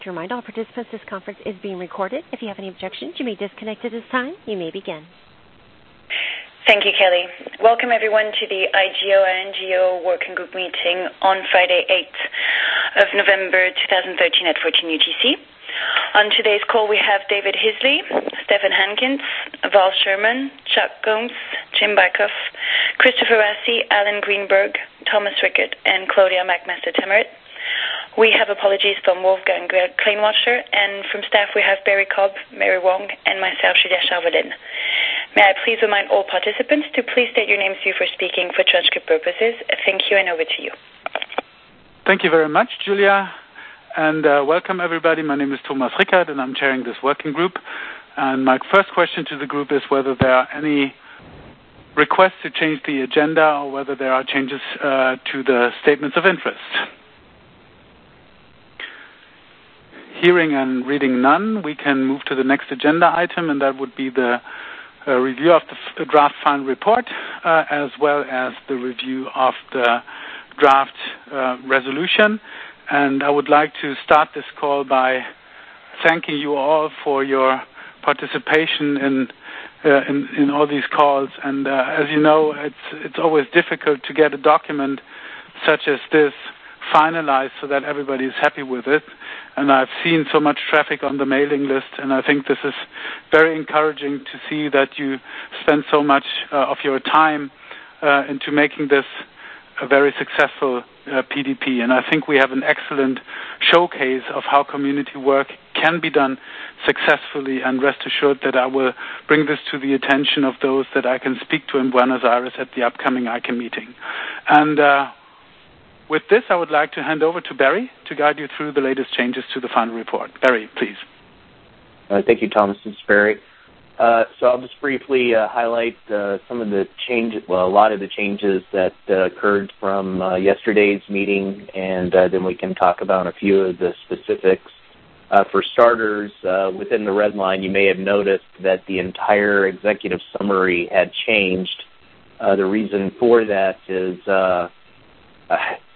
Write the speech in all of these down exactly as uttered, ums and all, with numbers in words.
To remind all participants, this conference is being recorded. If you have any objections, you may disconnect at this time. You may begin. Thank you, Kelly. Welcome, everyone, to the I G O and N G O Working Group meeting on Friday, eighth of November twenty thirteen at fourteen U T C. On today's call, we have David Hisley, Stephen Hankins, Val Sherman, Chuck Gomes, Jim Bykoff, Christopher Rassi, Alan Greenberg, Thomas Rickett, and Claudia McMaster-Temerit. We have apologies from Wolfgang Kleinwasser, and from staff we have Barry Cobb, Mary Wong, and myself, Julia Charvelin. May I please remind all participants to please state your names before speaking for transcript purposes. Thank you, and over to you. Thank you very much, Julia, and uh, welcome everybody. My name is Thomas Rickert, and I'm chairing this working group. And my first question to the group is whether there are any requests to change the agenda or whether there are changes uh, to the statements of interest. Hearing and reading none, we can move to the next agenda item, and that would be the uh, review of the f- draft final report, uh, as well as the review of the draft uh, resolution. And I would like to start this call by thanking you all for your participation in uh, in, in all these calls. And uh, as you know, it's it's always difficult to get a document such as this finalized so that everybody is happy with it. And I've seen so much traffic on the mailing list, and I think this is very encouraging to see that you spend so much uh, of your time uh, into making this a very successful uh, P D P. And I think we have an excellent showcase of how community work can be done successfully, and rest assured that I will bring this to the attention of those that I can speak to in Buenos Aires at the upcoming I C A meeting. And uh, with this, I would like to hand over to Barry to guide you through the latest changes to the final report. Barry, please. Uh, thank you, Thomas. This is Barry. Uh, so I'll just briefly uh, highlight uh, some of the changes, well, a lot of the changes that uh, occurred from uh, yesterday's meeting, and uh, then we can talk about a few of the specifics. Uh, for starters, uh, within the red line, you may have noticed that the entire executive summary had changed. Uh, the reason for that is uh, uh,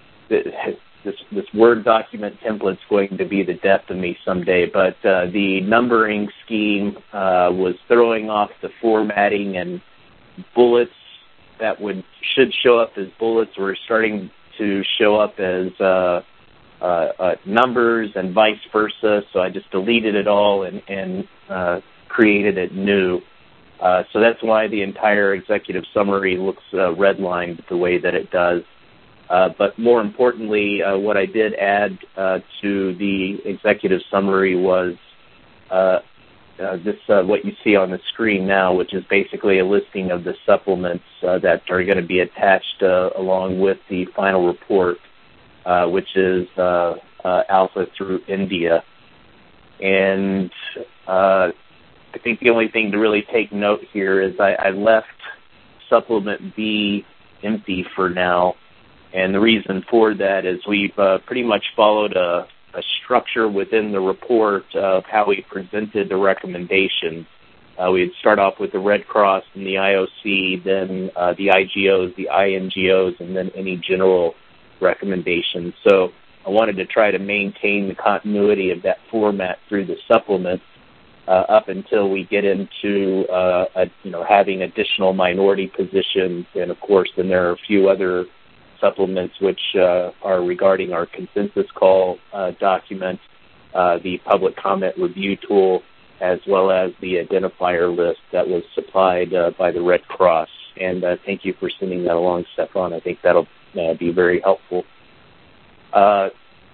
This, this Word document template's going to be the death of me someday, but uh, the numbering scheme uh, was throwing off the formatting, and bullets that would should show up as bullets were starting to show up as uh, uh, uh, numbers and vice versa, so I just deleted it all and, and uh, created it new. Uh, so that's why the entire executive summary looks uh, redlined the way that it does. Uh, but more importantly, uh, what I did add uh, to the executive summary was uh, uh, this, uh, what you see on the screen now, which is basically a listing of the supplements uh, that are going to be attached uh, along with the final report, uh, which is uh, uh, Alpha through India. And uh, I think the only thing to really take note here is I, I left supplement B empty for now. And the reason for that is we've uh, pretty much followed a, a structure within the report of how we presented the recommendations. Uh, we'd start off with the Red Cross and the I O C, then uh, the I G Os, the I N G Os, and then any general recommendations. So I wanted to try to maintain the continuity of that format through the supplement uh, up until we get into uh, a, you know, having additional minority positions. And, of course, then there are a few other supplements which uh, are regarding our consensus call uh, document, uh, the public comment review tool, as well as the identifier list that was supplied uh, by the Red Cross. And uh, thank you for sending that along, Stefan. I think that'll uh, be very helpful. Uh,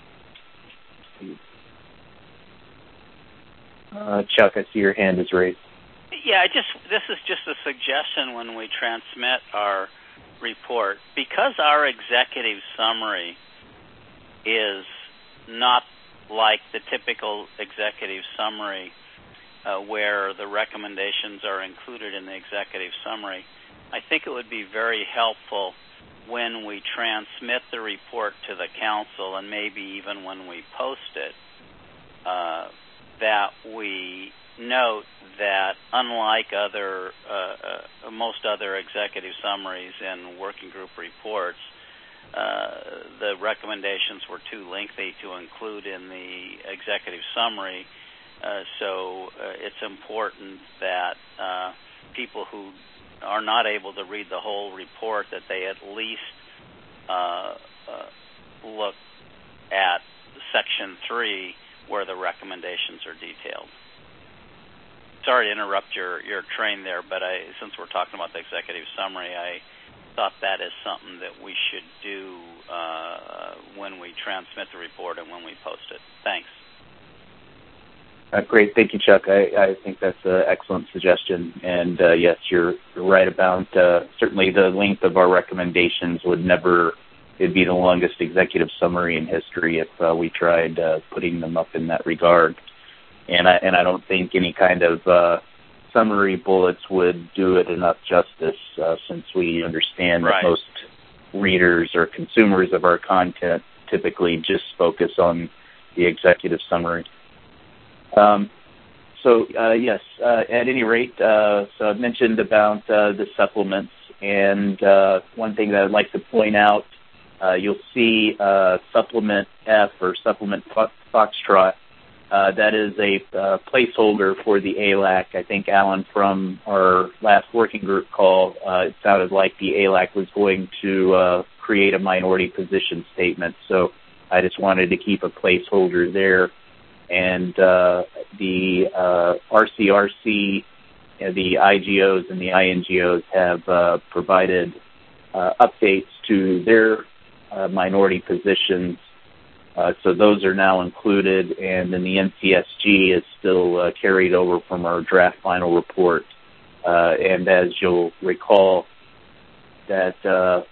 uh, Chuck, I see your hand is raised. Yeah, I just this is just a suggestion when we transmit our report, because our executive summary is not like the typical executive summary uh, where the recommendations are included in the executive summary. I think it would be very helpful when we transmit the report to the council, and maybe even when we post it, uh, that we note that unlike other uh, uh, most other executive summaries and working group reports, uh, the recommendations were too lengthy to include in the executive summary. Uh, so uh, it's important that uh, people who are not able to read the whole report, that they at least uh, uh, look at section three where the recommendations are detailed. Sorry to interrupt your, your train there, but I, since we're talking about the executive summary, I thought that is something that we should do uh, when we transmit the report and when we post it. Thanks. Uh, great. Thank you, Chuck. I, I think that's an excellent suggestion. And, uh, yes, you're, you're right about uh, certainly the length of our recommendations would never it'd be the longest executive summary in history if uh, we tried uh, putting them up in that regard. And I, and I don't think any kind of uh, summary bullets would do it enough justice uh, since we understand right. that most readers or consumers of our content typically just focus on the executive summary. Um, so, uh, yes, uh, at any rate, uh, so I've mentioned about uh, the supplements, and uh, one thing that I'd like to point out, uh, you'll see uh, Supplement F or Supplement Foxtrot. Uh, that is a uh, placeholder for the A L A C. I think, Alan, from our last working group call, uh, it sounded like the A L A C was going to uh, create a minority position statement. So I just wanted to keep a placeholder there. And uh, the uh, R C R C, uh, the I G Os and the I N G Os have uh, provided uh, updates to their uh, minority positions. Uh, so those are now included, and then the N C S G is still uh, carried over from our draft final report. Uh, and as you'll recall, that uh,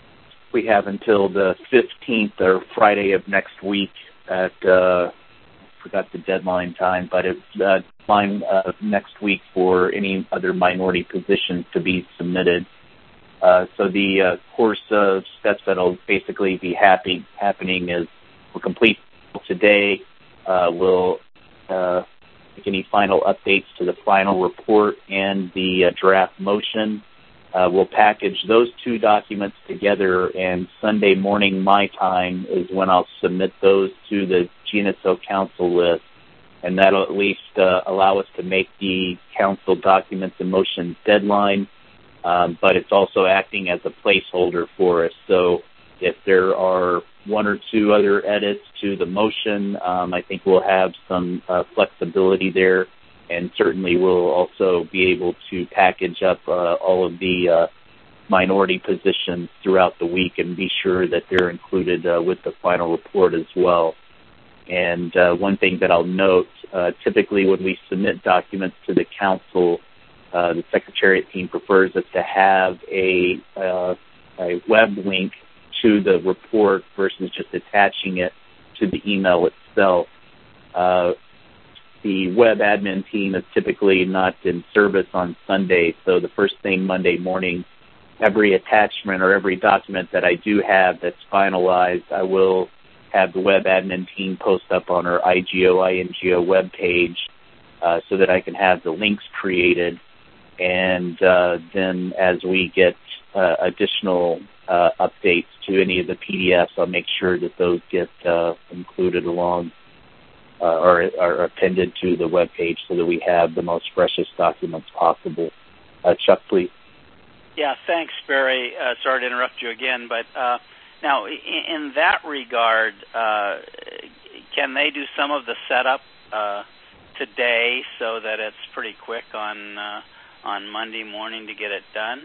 we have until the fifteenth or Friday of next week at, uh, I forgot the deadline time, but it's uh, deadline uh, next week for any other minority positions to be submitted. Uh, so the uh, course of steps that will basically be happy, happening is we'll complete today. Uh, we'll uh, make any final updates to the final report and the uh, draft motion. Uh, we'll package those two documents together, and Sunday morning my time is when I'll submit those to the G N S O Council list, and that'll at least uh, allow us to make the Council documents and motions deadline, um, but it's also acting as a placeholder for us. So if there are one or two other edits to the motion, um, I think we'll have some uh, flexibility there, and certainly we'll also be able to package up uh, all of the uh, minority positions throughout the week and be sure that they're included uh, with the final report as well. And uh, one thing that I'll note, uh, typically when we submit documents to the Council, uh, the Secretariat team prefers us to have a, uh, a web link to the report versus just attaching it to the email itself. Uh, the web admin team is typically not in service on Sunday, so the first thing Monday morning, every attachment or every document that I do have that's finalized, I will have the web admin team post up on our I G O, I N G O webpage uh, so that I can have the links created. And uh, then as we get uh, additional uh, updates to any of the P D Fs, I'll make sure that those get uh, included along uh, or are appended to the webpage so that we have the most freshest documents possible. Uh, Chuck, please. Yeah, thanks, Barry. Uh, sorry to interrupt you again, but uh, now in, in that regard, uh, can they do some of the setup uh, today so that it's pretty quick on uh, on Monday morning to get it done?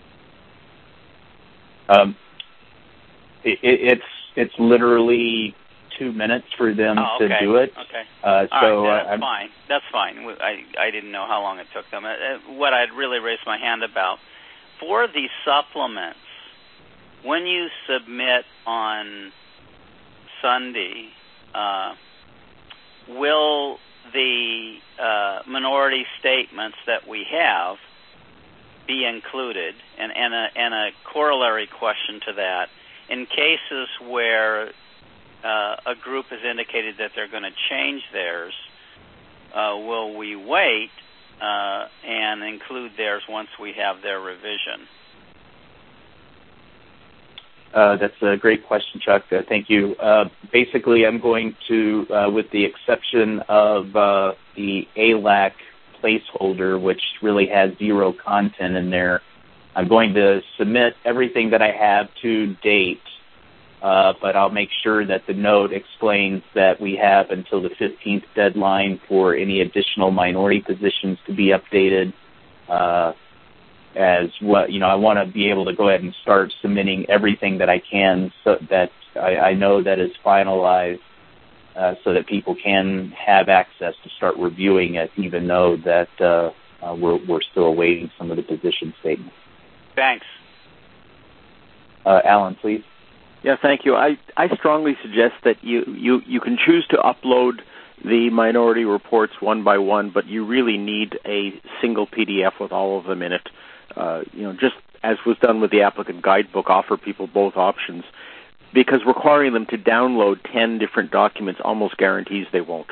Um, it, it's it's literally two minutes for them oh, okay. to do it. Okay. Uh, All so right, that's I'm, fine. That's fine. I I didn't know how long it took them. Uh, what I'd really raised my hand about for the supplements, when you submit on Sunday, uh, will the uh, minority statements that we have be included? And, and, a, and a corollary question to that, in cases where uh, a group has indicated that they're going to change theirs, uh, will we wait uh, and include theirs once we have their revision? Uh, that's a great question, Chuck. Uh, thank you. Uh, basically, I'm going to, uh, with the exception of uh, the A L A C placeholder, which really has zero content in there, I'm going to submit everything that I have to date, uh, but I'll make sure that the note explains that we have until the fifteenth deadline for any additional minority positions to be updated. Uh, as what, you know, I want to be able to go ahead and start submitting everything that I can so that I, I know that is finalized, uh, so that people can have access to start reviewing it, even though that uh, uh, we're, we're still awaiting some of the position statements. Thanks. Uh, Alan, please. Yeah, thank you. I, I strongly suggest that you, you, you can choose to upload the minority reports one by one, but you really need a single P D F with all of them in it. Uh, you know, just as was done with the applicant guidebook, offer people both options, because requiring them to download ten different documents almost guarantees they won't.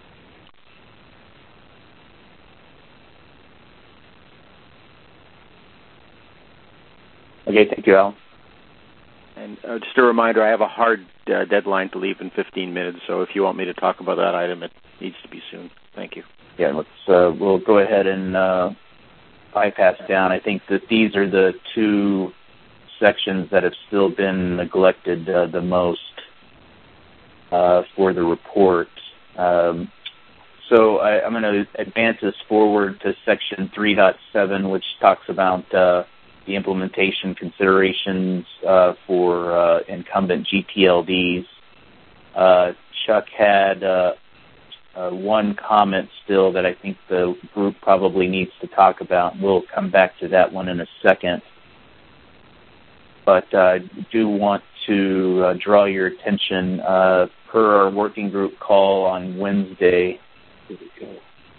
Okay, thank you, Al. And uh, just a reminder, I have a hard uh, deadline to leave in fifteen minutes, so if you want me to talk about that item, it needs to be soon. Thank you. Yeah, let's, uh, we'll go ahead and uh, bypass down. I think that these are the two sections that have still been neglected uh, the most uh, for the report. Um, so I, I'm going to advance this forward to section three point seven, which talks about uh, the implementation considerations uh, for uh, incumbent G T L Ds. Uh, Chuck had uh, uh, one comment still that I think the group probably needs to talk about. We'll come back to that one in a second. But I uh, do want to uh, draw your attention, uh, per our working group call on Wednesday. Here we go.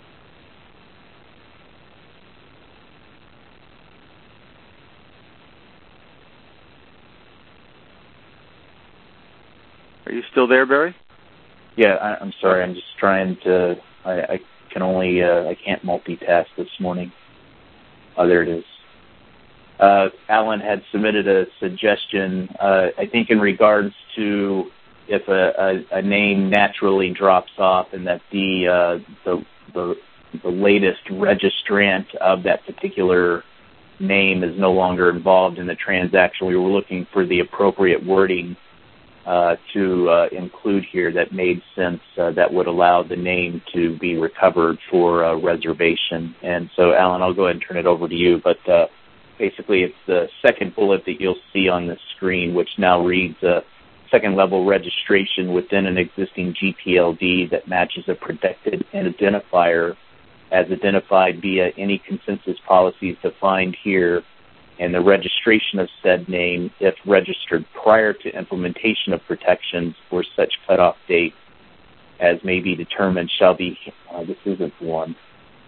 Are you still there, Barry? Yeah, I, I'm sorry. I'm just trying to. I, I can only. Uh, I can't multitask this morning. Oh, there it is. Uh, Alan had submitted a suggestion. Uh, I think in regards to if a, a, a name naturally drops off and that the uh, the, the the latest registrant of that particular name is no longer involved in the transaction, we were looking for the appropriate wording Uh, to uh, include here that made sense, uh, that would allow the name to be recovered for uh, reservation. And so, Alan, I'll go ahead and turn it over to you. But uh, basically, it's the second bullet that you'll see on the screen, which now reads uh, second-level registration within an existing G T L D that matches a protected identifier as identified via any consensus policies defined here, and the registration of said name, if registered prior to implementation of protections for such cutoff date as may be determined, shall be, uh, this isn't one.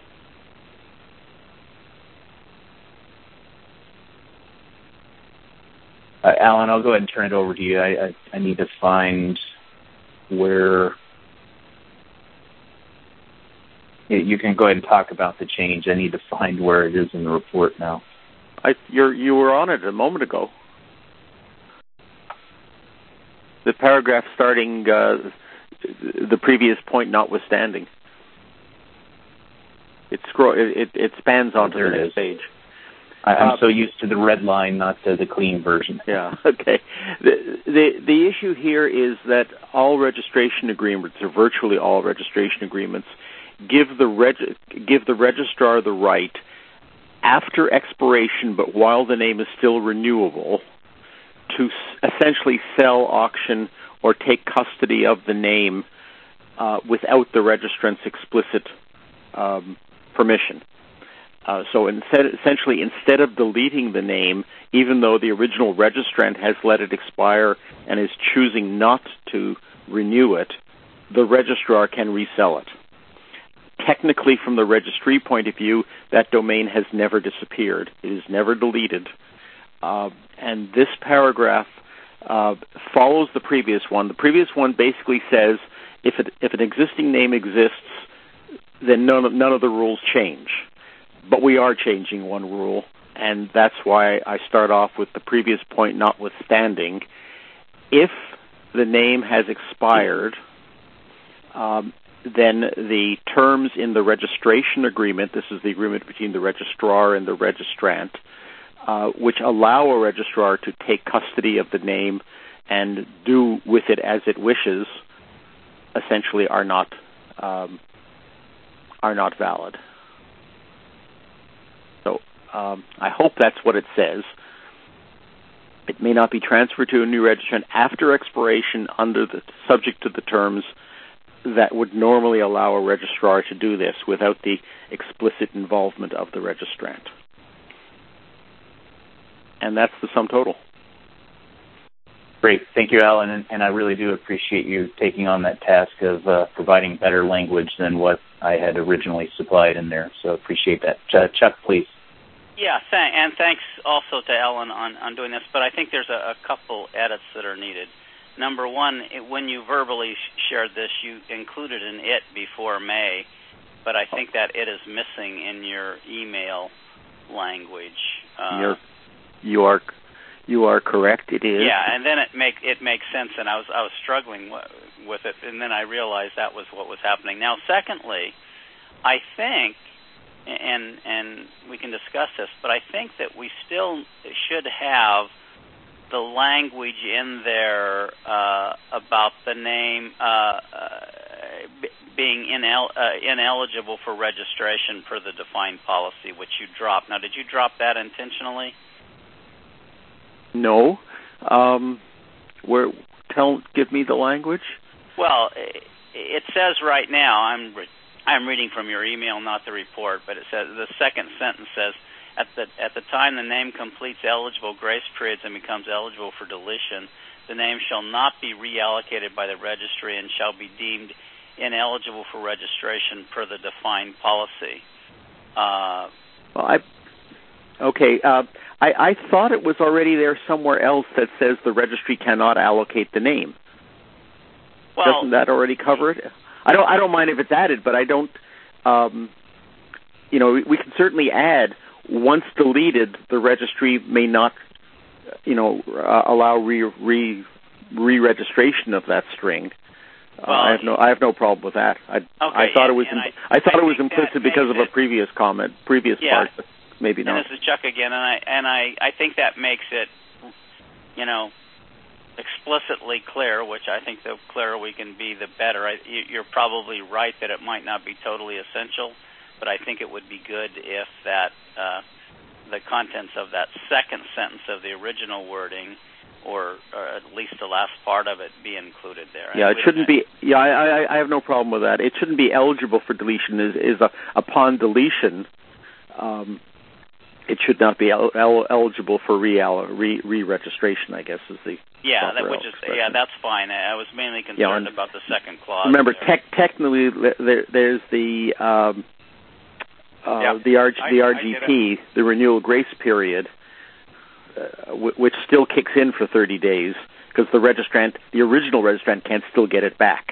Uh, Alan, I'll go ahead and turn it over to you. I, I, I need to find where, you can go ahead and talk about the change. I need to find where it is in the report now. I, you're, you were on it a moment ago. The paragraph starting uh, the previous point notwithstanding. It, scroll, it, it spans onto oh, the next page. I, I'm uh, so used to the red line, not to the clean version. Yeah, okay. The, the, the issue here is that all registration agreements, or virtually all registration agreements, give the reg- give the registrar the right, after expiration, but while the name is still renewable, to s- essentially sell, auction, or take custody of the name uh, without the registrant's explicit um, permission. Uh, so instead, essentially, instead of deleting the name, even though the original registrant has let it expire and is choosing not to renew it, the registrar can resell it. Technically, from the registry point of view, that domain has never disappeared. It is never deleted. Uh, and this paragraph uh, follows the previous one. The previous one basically says if, it, if an existing name exists, then none of, none of the rules change. But we are changing one rule, and that's why I start off with the previous point notwithstanding. If the name has expired, um, then the terms in the registration agreement, this is the agreement between the registrar and the registrant, uh, which allow a registrar to take custody of the name and do with it as it wishes, essentially are not um, are not valid. So um, I hope that's what it says. It may not be transferred to a new registrant after expiration under the subject to the terms that would normally allow a registrar to do this without the explicit involvement of the registrant. And that's the sum total. Great. Thank you, Alan, and, and I really do appreciate you taking on that task of uh, providing better language than what I had originally supplied in there. So appreciate that. Ch- Chuck, please. Yeah, th- and thanks also to Ellen on, on doing this, but I think there's a, a couple edits that are needed. Number one, it, when you verbally sh- shared this, you included an it before May, but I think that it is missing in your email language. Uh, You're, you are you are correct. It is. Yeah, and then it make it makes sense, and I was I was struggling w- with it, and then I realized that was what was happening. Now, secondly, I think, and and we can discuss this, but I think that we still should have the language in there uh, about the name uh, uh, b- being inel- uh, ineligible for registration per the defined policy, which you dropped. Now, did you drop that intentionally? No. Um, where? Tell. Give me the language. Well, it says right now. I'm re- I'm reading from your email, not the report, but it says the second sentence says. At the at the time the name completes eligible grace periods and becomes eligible for deletion, the name shall not be reallocated by the registry and shall be deemed ineligible for registration per the defined policy. Uh, well, I okay. Uh, I, I thought it was already there somewhere else that says the registry cannot allocate the name. Well, doesn't that already cover it? I don't. I don't mind if it's added, but I don't. Um, you know, we, we can certainly add. Once deleted, the registry may not, you know, uh, allow re, re re-registration of that string. Well, uh, I have no, I have no problem with that. I, okay, I thought and, it was, and I, I, I thought I it was implicit because of a it, previous comment, previous yeah, part, but maybe and not. this is Chuck again, and I and I, I think that makes it, you know, explicitly clear. Which I think the clearer we can be, the better. I, you're probably right that it might not be totally essential, but I think it would be good if that. Uh, the contents of that second sentence of the original wording, or, or at least the last part of it, be included there. Yeah, it shouldn't be. Yeah, I, I, I have no problem with that. It shouldn't be eligible for deletion. Is is a, upon deletion, um, it should not be el- el- eligible for re re re-registration. I guess is the yeah, that which is expression. yeah, that's fine. I was mainly concerned yeah, and, about the second clause. Remember, there. te- technically, there, there's the. Um, Uh, yeah, the R G, I, the R G P, the renewal grace period, uh, w- which still kicks in for thirty days because the registrant, the original registrant, can't still get it back.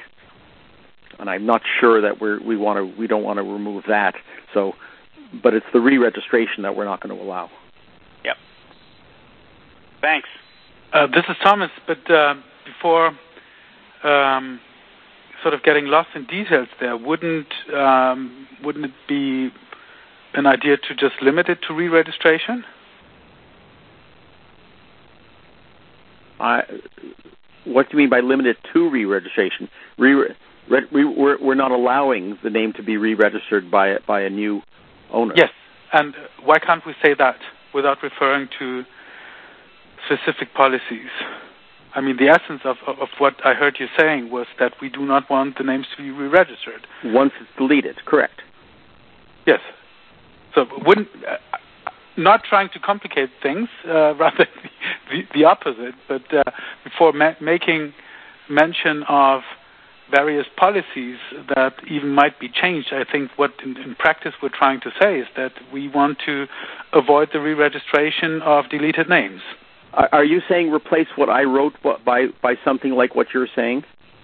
And I'm not sure that we're, we want to, we don't want to remove that. So, but it's the re-registration that we're not going to allow. Yep. Thanks. Uh, this is Thomas, but uh, before um, sort of getting lost in details, there wouldn't um, wouldn't it be an idea to just limit it to re-registration? Uh, what do you mean by limited to re-registration? Re- re- we, we're, we're not allowing the name to be re-registered by by a new owner. Yes, and why can't we say that without referring to specific policies? I mean, the essence of, of, of what I heard you saying was that we do not want the names to be re-registered. Once it's deleted, correct. Yes. So wouldn't, uh, not trying to complicate things, uh, rather the, the opposite, but uh, before ma- making mention of various policies that even might be changed, I think what in, in practice we're trying to say is that we want to avoid the re-registration of deleted names. Are you saying replace what I wrote by by something like what you're saying?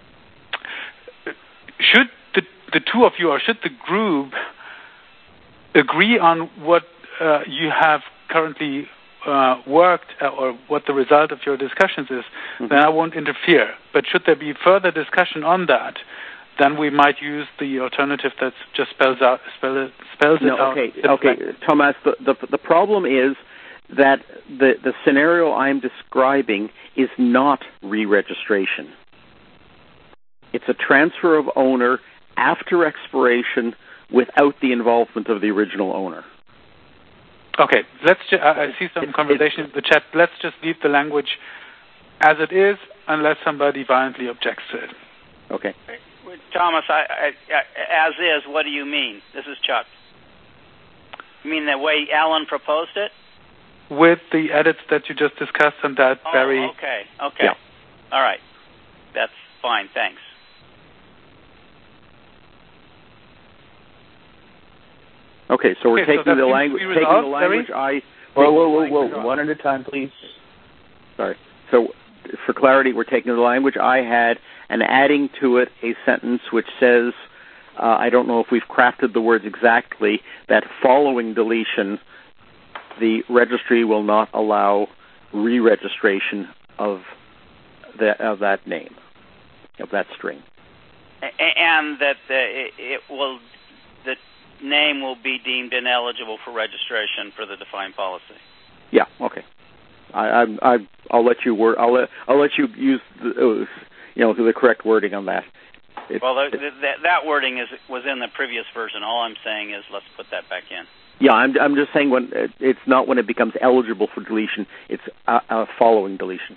Should the, the two of you, or should the group agree on what uh, you have currently uh, worked uh, or what the result of your discussions is, mm-hmm. then I won't interfere. But should there be further discussion on that, then we might use the alternative that just spells out spell it, spells no, it out. Okay, okay, Thomas. The, the the problem is that the the scenario I'm describing is not re-registration. It's a transfer of owner after expiration without the involvement of the original owner. Okay, let's. Ju- I see some it's, conversation it's, in the chat. Let's just leave the language as it is, unless somebody violently objects to it. Okay. Thomas, I, I, I, as is, what do you mean? This is Chuck. You mean the way Alan proposed it? With the edits that you just discussed and that oh, very... okay, okay. Yeah. All right. That's fine, thanks. Okay, so we're okay, taking, so the language, taking the language I... Whoa, whoa, whoa, whoa, one at a time, please. Sorry. So, for clarity, we're taking the language I had and adding to it a sentence which says, uh, I don't know if we've crafted the words exactly, that following deletion, the registry will not allow re-registration of, the, of that name, of that string. And that the, it, it will, the name will be deemed ineligible for registration for the defined policy. Yeah, okay. I, I, I'll let you word. I'll let I'll let you use the, uh, you know, the correct wording on that. It, well, the, it, the, that wording is was in the previous version. All I'm saying is let's put that back in. Yeah, I'm I'm just saying when it's not when it becomes eligible for deletion. It's a, a following deletion.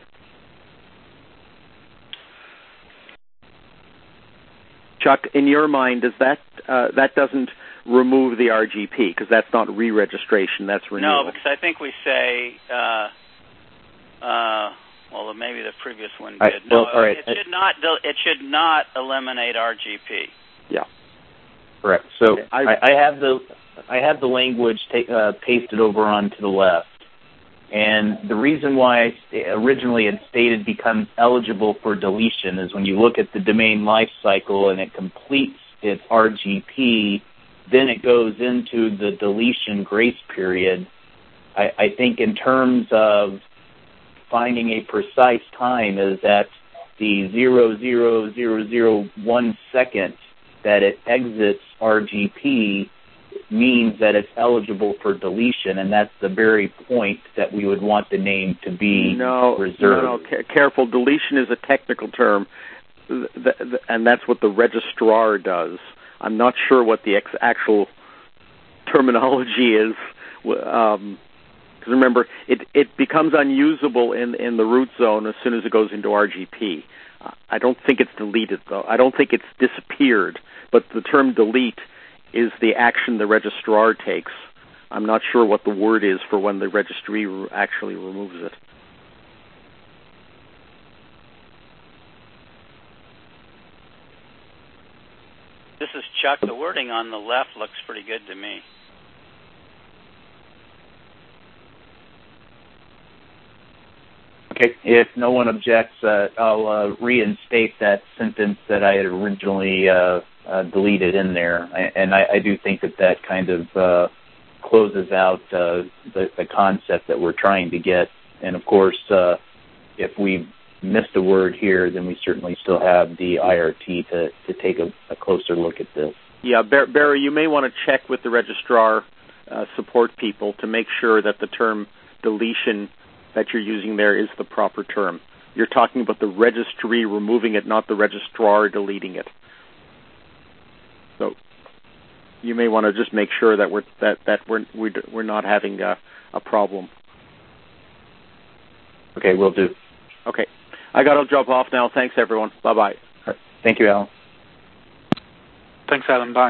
Chuck, in your mind, does that uh, that doesn't remove the R G P because that's not re-registration, that's renewal? No, because I think we say. Uh, Uh, well, maybe the previous one did. I, well, no, all right. it should not. It should not eliminate R G P. Yeah, correct. So okay. I, I, I have the I have the language ta- uh, pasted over onto the left, and the reason why I originally it stated becomes eligible for deletion is when you look at the domain life cycle and it completes its R G P, then it goes into the deletion grace period. I, I think in terms of finding a precise time is at the zero zero zero zero one second that it exits R G P means that it's eligible for deletion, and that's the very point that we would want the name to be no, reserved. No, no, ca- careful. Deletion is a technical term, th- th- and that's what the registrar does. I'm not sure what the ex- actual terminology is. Um, Because remember, it, it becomes unusable in, in the root zone as soon as it goes into R G P. Uh, I don't think it's deleted, though. I don't think it's disappeared. But the term delete is the action the registrar takes. I'm not sure what the word is for when the registry actually removes it. This is Chuck. The wording on the left looks pretty good to me. Okay, if no one objects, uh, I'll uh, reinstate that sentence that I had originally uh, uh, deleted in there, and I, I do think that that kind of uh, closes out uh, the, the concept that we're trying to get. And of course, uh, if we missed a word here, then we certainly still have the I R T to, to take a, a closer look at this. Yeah, Barry, you may want to check with the registrar uh, support people to make sure that the term deletion that you're using there is the proper term. You're talking about the registry removing it, not the registrar deleting it. So you may want to just make sure that we're that that we're we're not having a, a problem. Okay, will do. Okay, I got to jump off now. Thanks, everyone. Bye bye. Right. Thank you, Alan. Thanks, Alan. Bye.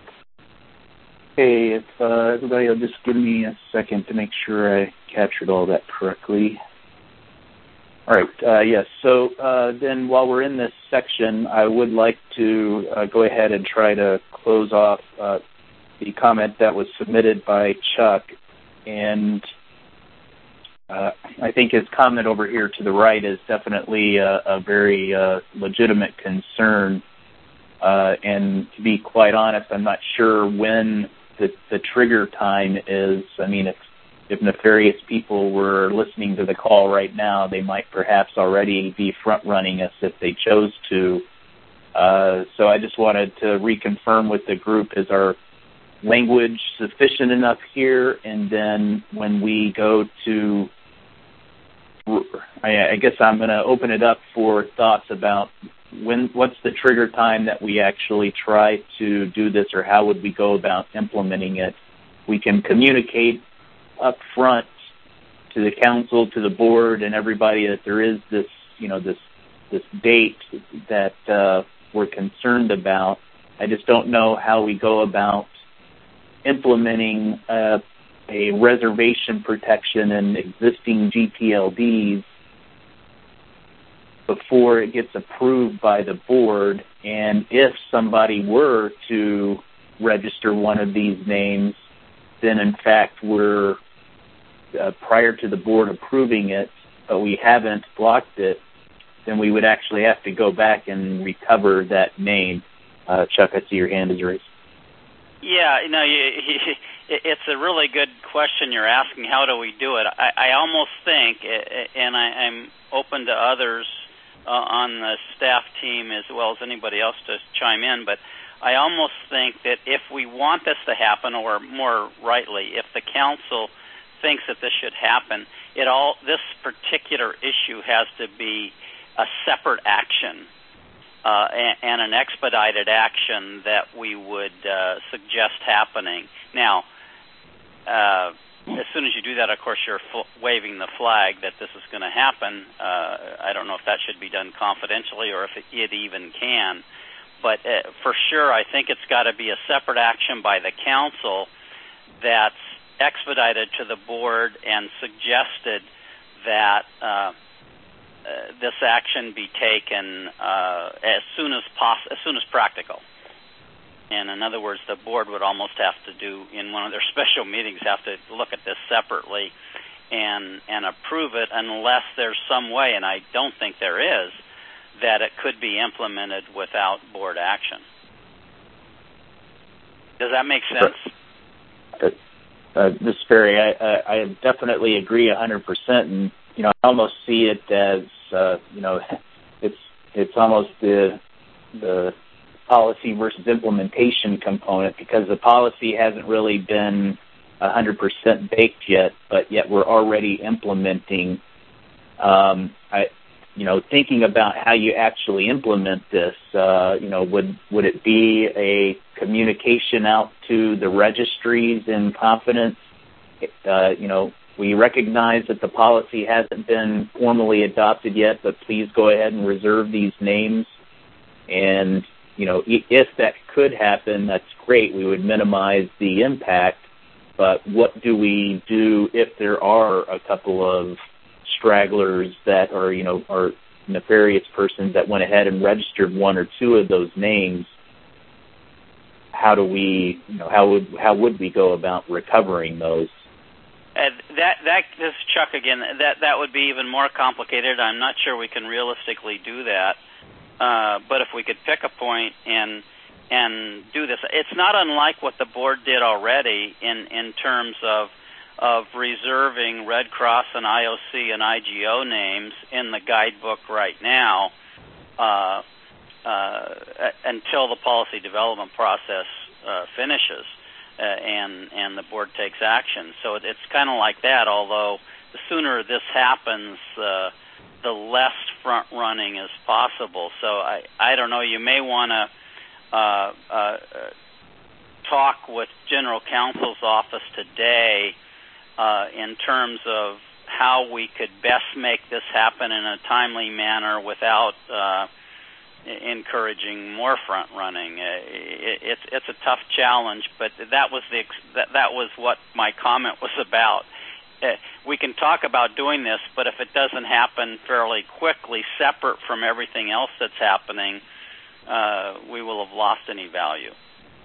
Okay, if uh, everybody will just give me a second to make sure I captured all that correctly. All right, uh, yes, so uh, then while we're in this section, I would like to uh, go ahead and try to close off uh, the comment that was submitted by Chuck. And uh, I think his comment over here to the right is definitely a, a very uh, legitimate concern. Uh, and to be quite honest, I'm not sure when the, the trigger time is. I mean, if, if nefarious people were listening to the call right now, they might perhaps already be front-running us if they chose to. Uh, so I just wanted to reconfirm with the group, is our language sufficient enough here? And then when we go to, I, I guess I'm going to open it up for thoughts about when, what's the trigger time that we actually try to do this, or how would we go about implementing it? We can communicate up front to the council, to the board, and everybody that there is this, you know, this this date that uh, we're concerned about. I just don't know how we go about implementing uh, a reservation protection in existing G P L Ds before it gets approved by the board. And if somebody were to register one of these names, then in fact we're uh, prior to the board approving it, but we haven't blocked it, then we would actually have to go back and recover that name. Uh, Chuck, I see your hand is raised. Yeah, you know, you, it's a really good question you're asking. How do we do it? I, I almost think, and I, I'm open to others uh, on the staff team as well as anybody else to chime in, but I almost think that if we want this to happen, or more rightly, if the council thinks that this should happen, it all this particular issue has to be a separate action uh, and, and an expedited action that we would uh, suggest happening. Now, uh, as soon as you do that, of course, you're fl- waving the flag that this is going to happen. Uh, I don't know if that should be done confidentially or if it, it even can. But uh, for sure, I think it's got to be a separate action by the council that's expedited to the board and suggested that uh, uh, this action be taken uh, as soon as poss- as soon as practical. And in other words, the board would almost have to do, in one of their special meetings, have to look at this separately and and approve it, unless there's some way, and I don't think there is, that it could be implemented without board action. Does that make sense? Uh, uh, Miz Sperry, I, I, I definitely agree one hundred percent, and you know, I almost see it as uh, you know, it's it's almost the the policy versus implementation component, because the policy hasn't really been one hundred percent baked yet, but yet we're already implementing. Um, I. You know, thinking about how you actually implement this, uh, you know, would would it be a communication out to the registries in confidence? Uh, you know, we recognize that the policy hasn't been formally adopted yet, but please go ahead and reserve these names. And, you know, if that could happen, that's great. We would minimize the impact. But what do we do if there are a couple of stragglers that are, you know, are nefarious persons that went ahead and registered one or two of those names? How do we, you know, how would how would we go about recovering those? Uh, that that this is Chuck again. That that would be even more complicated. I'm not sure we can realistically do that. Uh, but if we could pick a point and and do this, it's not unlike what the board did already in in terms of. of reserving Red Cross and I O C and I G O names in the guidebook right now uh, uh, until the policy development process uh, finishes uh, and and the board takes action. So it, it's kind of like that, although the sooner this happens, uh, the less front-running is possible. So I, I don't know, you may want to uh, uh, talk with General Counsel's office today Uh, in terms of how we could best make this happen in a timely manner without uh, encouraging more front running. Uh, it, it's it's a tough challenge, but that was the that, that was what my comment was about. Uh, we can talk about doing this, but if it doesn't happen fairly quickly, separate from everything else that's happening, uh, we will have lost any value.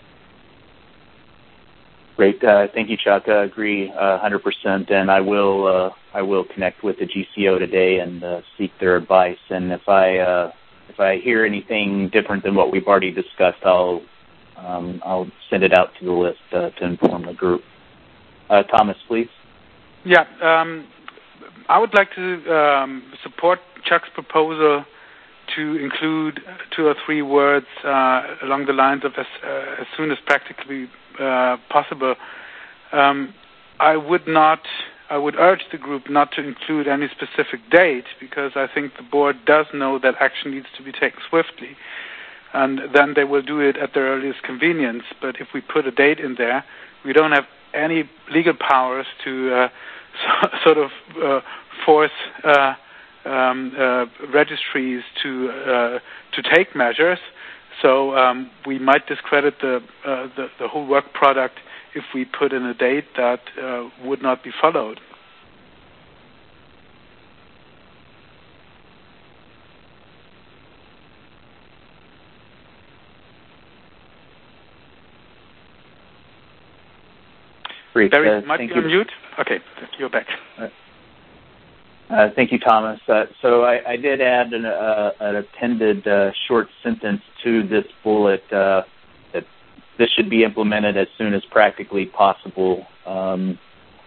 Great, uh, thank you, Chuck. I agree uh, one hundred percent, and I will uh, I will connect with the G C O today and uh, seek their advice. And if I uh, if I hear anything different than what we've already discussed, I'll um, I'll send it out to the list uh, to inform the group. Uh, Thomas, please. Yeah, um, I would like to um, support Chuck's proposal to include two or three words uh, along the lines of as, uh, as soon as practically uh, possible. Um, I would not. I would urge the group not to include any specific date, because I think the board does know that action needs to be taken swiftly, and then they will do it at their earliest convenience. But if we put a date in there, we don't have any legal powers to uh, so, sort of uh, force uh, um, uh, registries to uh, to take measures. So um, we might discredit the, uh, the the whole work product if we put in a date that uh, would not be followed. Great. Barry, uh, might thank be you. on mute? Okay, you're back. Uh, thank you, Thomas. Uh, so I, I did add an, uh, an appended uh, short sentence to this bullet uh, that this should be implemented as soon as practically possible. Um,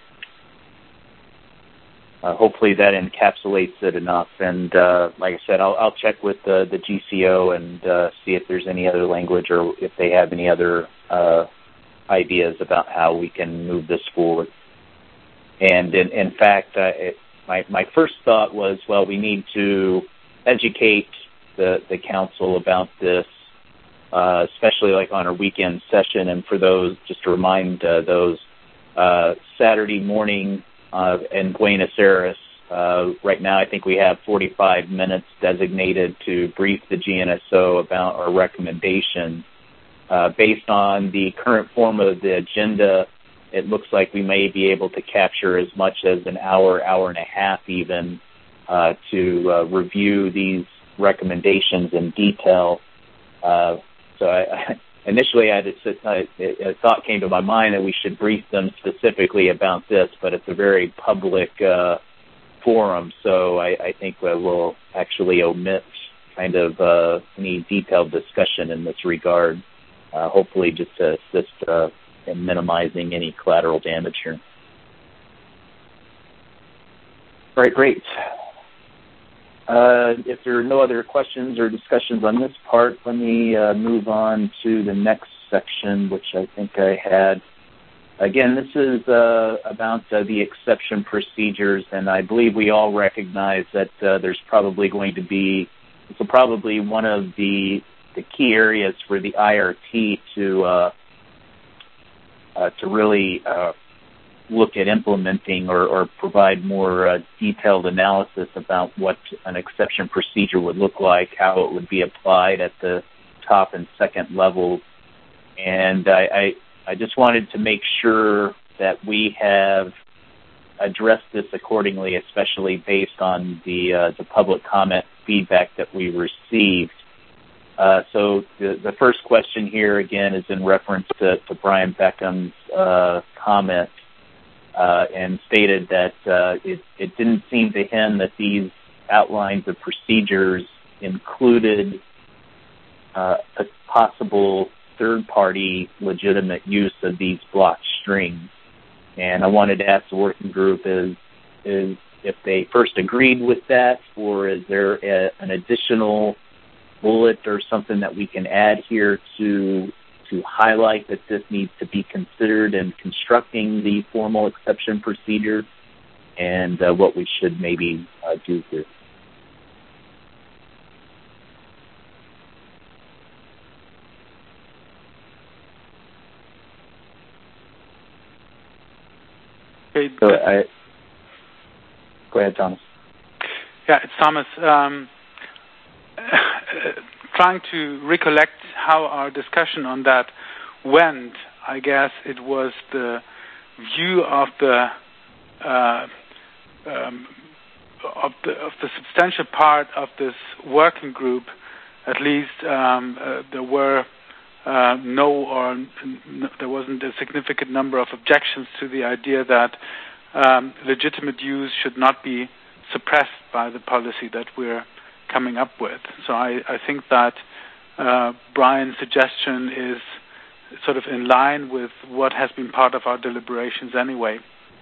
uh, hopefully that encapsulates it enough. And uh, like I said, I'll, I'll check with the, the G C O and uh, see if there's any other language or if they have any other uh, ideas about how we can move this forward. And in, in fact, uh, it, My, my first thought was, well, we need to educate the, the council about this, uh, especially like on our weekend session. And for those, just to remind uh, those, uh, Saturday morning uh, in Buenos Aires, uh, right now I think we have forty-five minutes designated to brief the G N S O about our recommendation. Uh, based on the current form of the agenda, it looks like we may be able to capture as much as an hour, hour and a half even, uh, to uh, review these recommendations in detail. Uh, so I, I, initially I just, I, a thought came to my mind that we should brief them specifically about this, but it's a very public uh, forum, so I, I think uh, we'll actually omit kind of uh, any detailed discussion in this regard, uh, hopefully just to assist uh, and minimizing any collateral damage here. All right, great. Uh, if there are no other questions or discussions on this part, let me uh, move on to the next section, which I think I had. Again, this is uh, about uh, the exception procedures, and I believe we all recognize that uh, there's probably going to be, it's probably one of the, the key areas for the I R T to uh, Uh, to really uh, look at implementing or, or provide more uh, detailed analysis about what an exception procedure would look like, how it would be applied at the top and second level. And I, I, I just wanted to make sure that we have addressed this accordingly, especially based on the, uh, the public comment feedback that we received. Uh, so the, the first question here, again, is in reference to, to Brian Beckham's uh, comment uh, and stated that uh, it, it didn't seem to him that these outlines of procedures included uh, a possible third-party legitimate use of these block strings. And I wanted to ask the working group is, is if they first agreed with that, or is there a, an additional bullet or something that we can add here to to highlight that this needs to be considered in constructing the formal exception procedure, and uh, what we should maybe uh, do here. Okay, so I, go ahead, Thomas. Yeah, it's Thomas. Um, trying to recollect how our discussion on that went, I guess it was the view of the uh, um, of the of the substantial part of this working group. At least um, uh, there were uh, no or n- there wasn't a significant number of objections to the idea that um, legitimate use should not be suppressed by the policy that we're coming up with. So I, I think that uh, Brian's suggestion is sort of in line with what has been part of our deliberations anyway.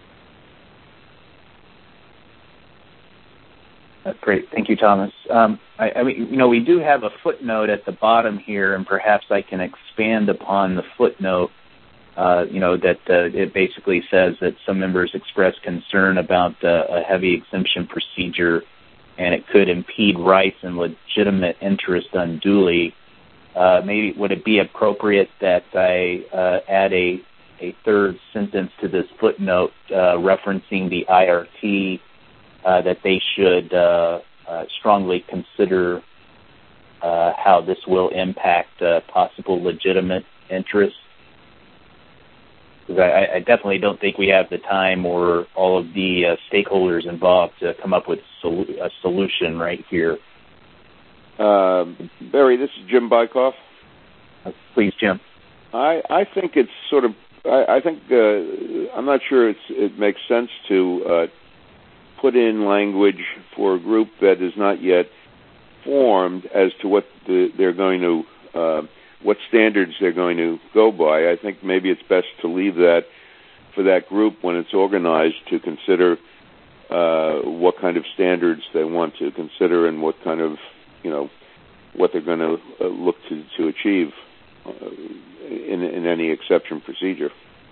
That's great. Thank you, Thomas. Um, I, I mean, you know, we do have a footnote at the bottom here, and perhaps I can expand upon the footnote. Uh, you know, that uh, it basically says that some members express concern about uh, a heavy exemption procedure, and it could impede rights and legitimate interest unduly. Uh, maybe would it be appropriate that I uh, add a, a third sentence to this footnote uh, referencing the I R T, uh, that they should uh, uh, strongly consider uh, how this will impact uh, possible legitimate interest? Because I, I definitely don't think we have the time or all of the uh, stakeholders involved to come up with sol- a solution right here. Uh, Barry, this is Jim Bykoff. Uh, please, Jim. I, I think it's sort of, I, I think, uh, I'm not sure it's, it makes sense to uh, put in language for a group that is not yet formed as to what the, they're going to, uh, what standards they're going to go by. I think maybe it's best to leave that for that group when it's organized to consider uh, what kind of standards they want to consider and what kind of, you know, what they're going to uh, look to, to achieve uh, in, in any exception procedure.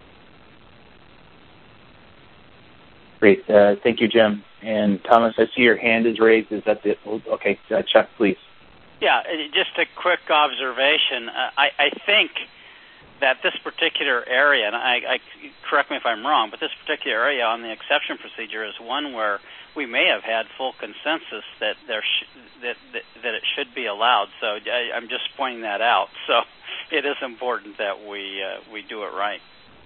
Great. Uh, thank you, Jim. And Thomas, I see your hand is raised. Is that the, okay, uh, Chuck, please. Yeah, just a quick observation. Uh, I, I think that this particular area, and I, I correct me if I'm wrong, but this particular area on the exception procedure is one where we may have had full consensus that there sh- that, that that it should be allowed. So I, I'm just pointing that out. So it is important that we uh, we do it right.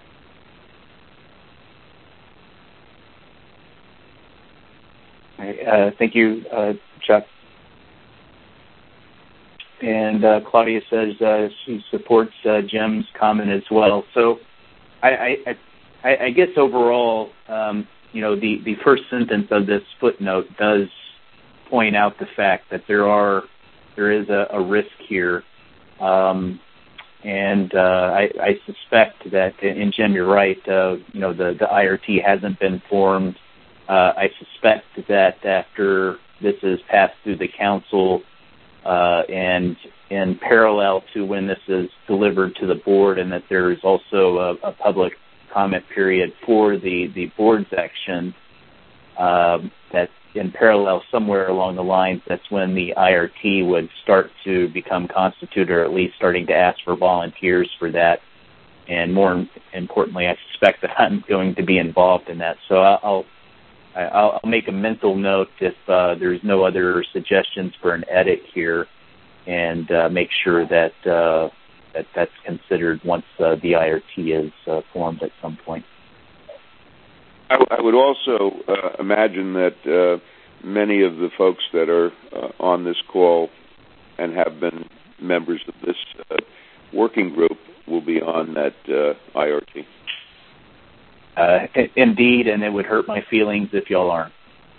Uh, thank you, uh, Chuck. And uh, Claudia says uh, she supports uh, Jim's comment as well. So I, I, I, I guess overall, um, you know, the, the first sentence of this footnote does point out the fact that there are there is a, a risk here, um, and uh, I, I suspect that, and Jim, you're right. Uh, you know, the, the I R T hasn't been formed. Uh, I suspect that after this is passed through the council, uh, and in parallel to when this is delivered to the board, and that there is also a, a public comment period for the, the board's action, uh, that in parallel somewhere along the lines, that's when the I R T would start to become constituted, or at least starting to ask for volunteers for that. And more importantly, I suspect that I'm going to be involved in that. So I'll I'll make a mental note if uh, there's no other suggestions for an edit here, and uh, make sure that uh, that that's considered once uh, the I R T is uh, formed at some point. I, w- I would also uh, imagine that uh, many of the folks that are uh, on this call and have been members of this uh, working group will be on that uh, I R T. Uh, indeed, and it would hurt my feelings if y'all aren't.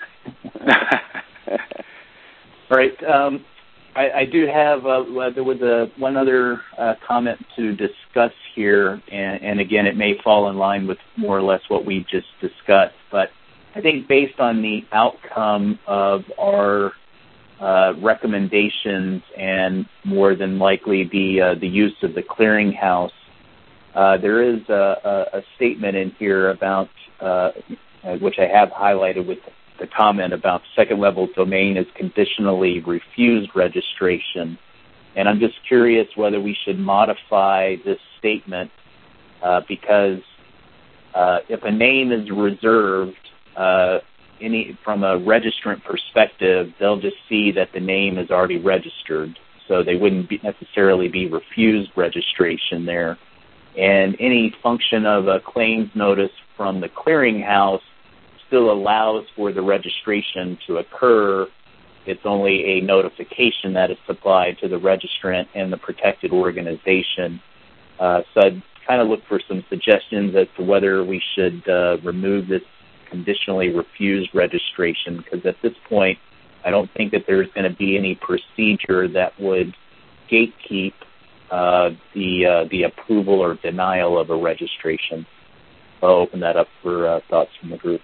All right. Um, I, I do have, uh, there was a, one other uh, comment to discuss here, and, and again, it may fall in line with more or less what we just discussed, but I think based on the outcome of our uh, recommendations and more than likely the, uh, the use of the clearinghouse, Uh, there is a, a, a statement in here about, uh, which I have highlighted with the comment about second-level domain is conditionally refused registration. And I'm just curious whether we should modify this statement uh, because uh, if a name is reserved, uh, any from a registrant perspective, they'll just see that the name is already registered, so they wouldn't be necessarily be refused registration there. And any function of a claims notice from the clearinghouse still allows for the registration to occur. It's only a notification that is supplied to the registrant and the protected organization. Uh, so I'd kind of look for some suggestions as to whether we should uh, remove this conditionally refused registration, because at this point, I don't think that there's going to be any procedure that would gatekeep uh, the uh, the approval or denial of a registration. I'll open that up for uh, thoughts from the group.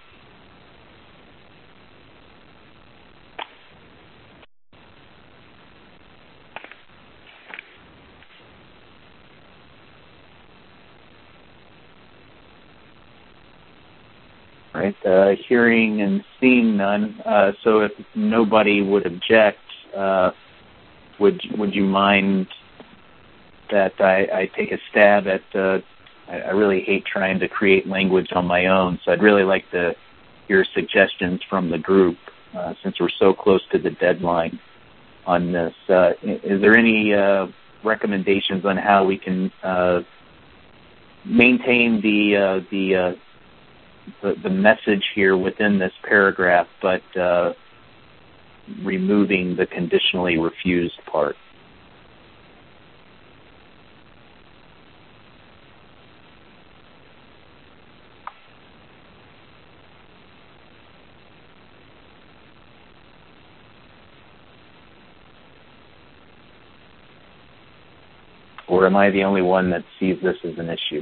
All right, uh, hearing and seeing none. Uh, so if nobody would object, uh, would would you mind that I, I take a stab at? Uh, I, I really hate trying to create language on my own, so I'd really like to hear suggestions from the group uh, since we're so close to the deadline on this. Uh, is there any uh, recommendations on how we can uh, maintain the uh, the uh, The, the message here within this paragraph, but uh, removing the conditionally refused part? Or am I the only one that sees this as an issue?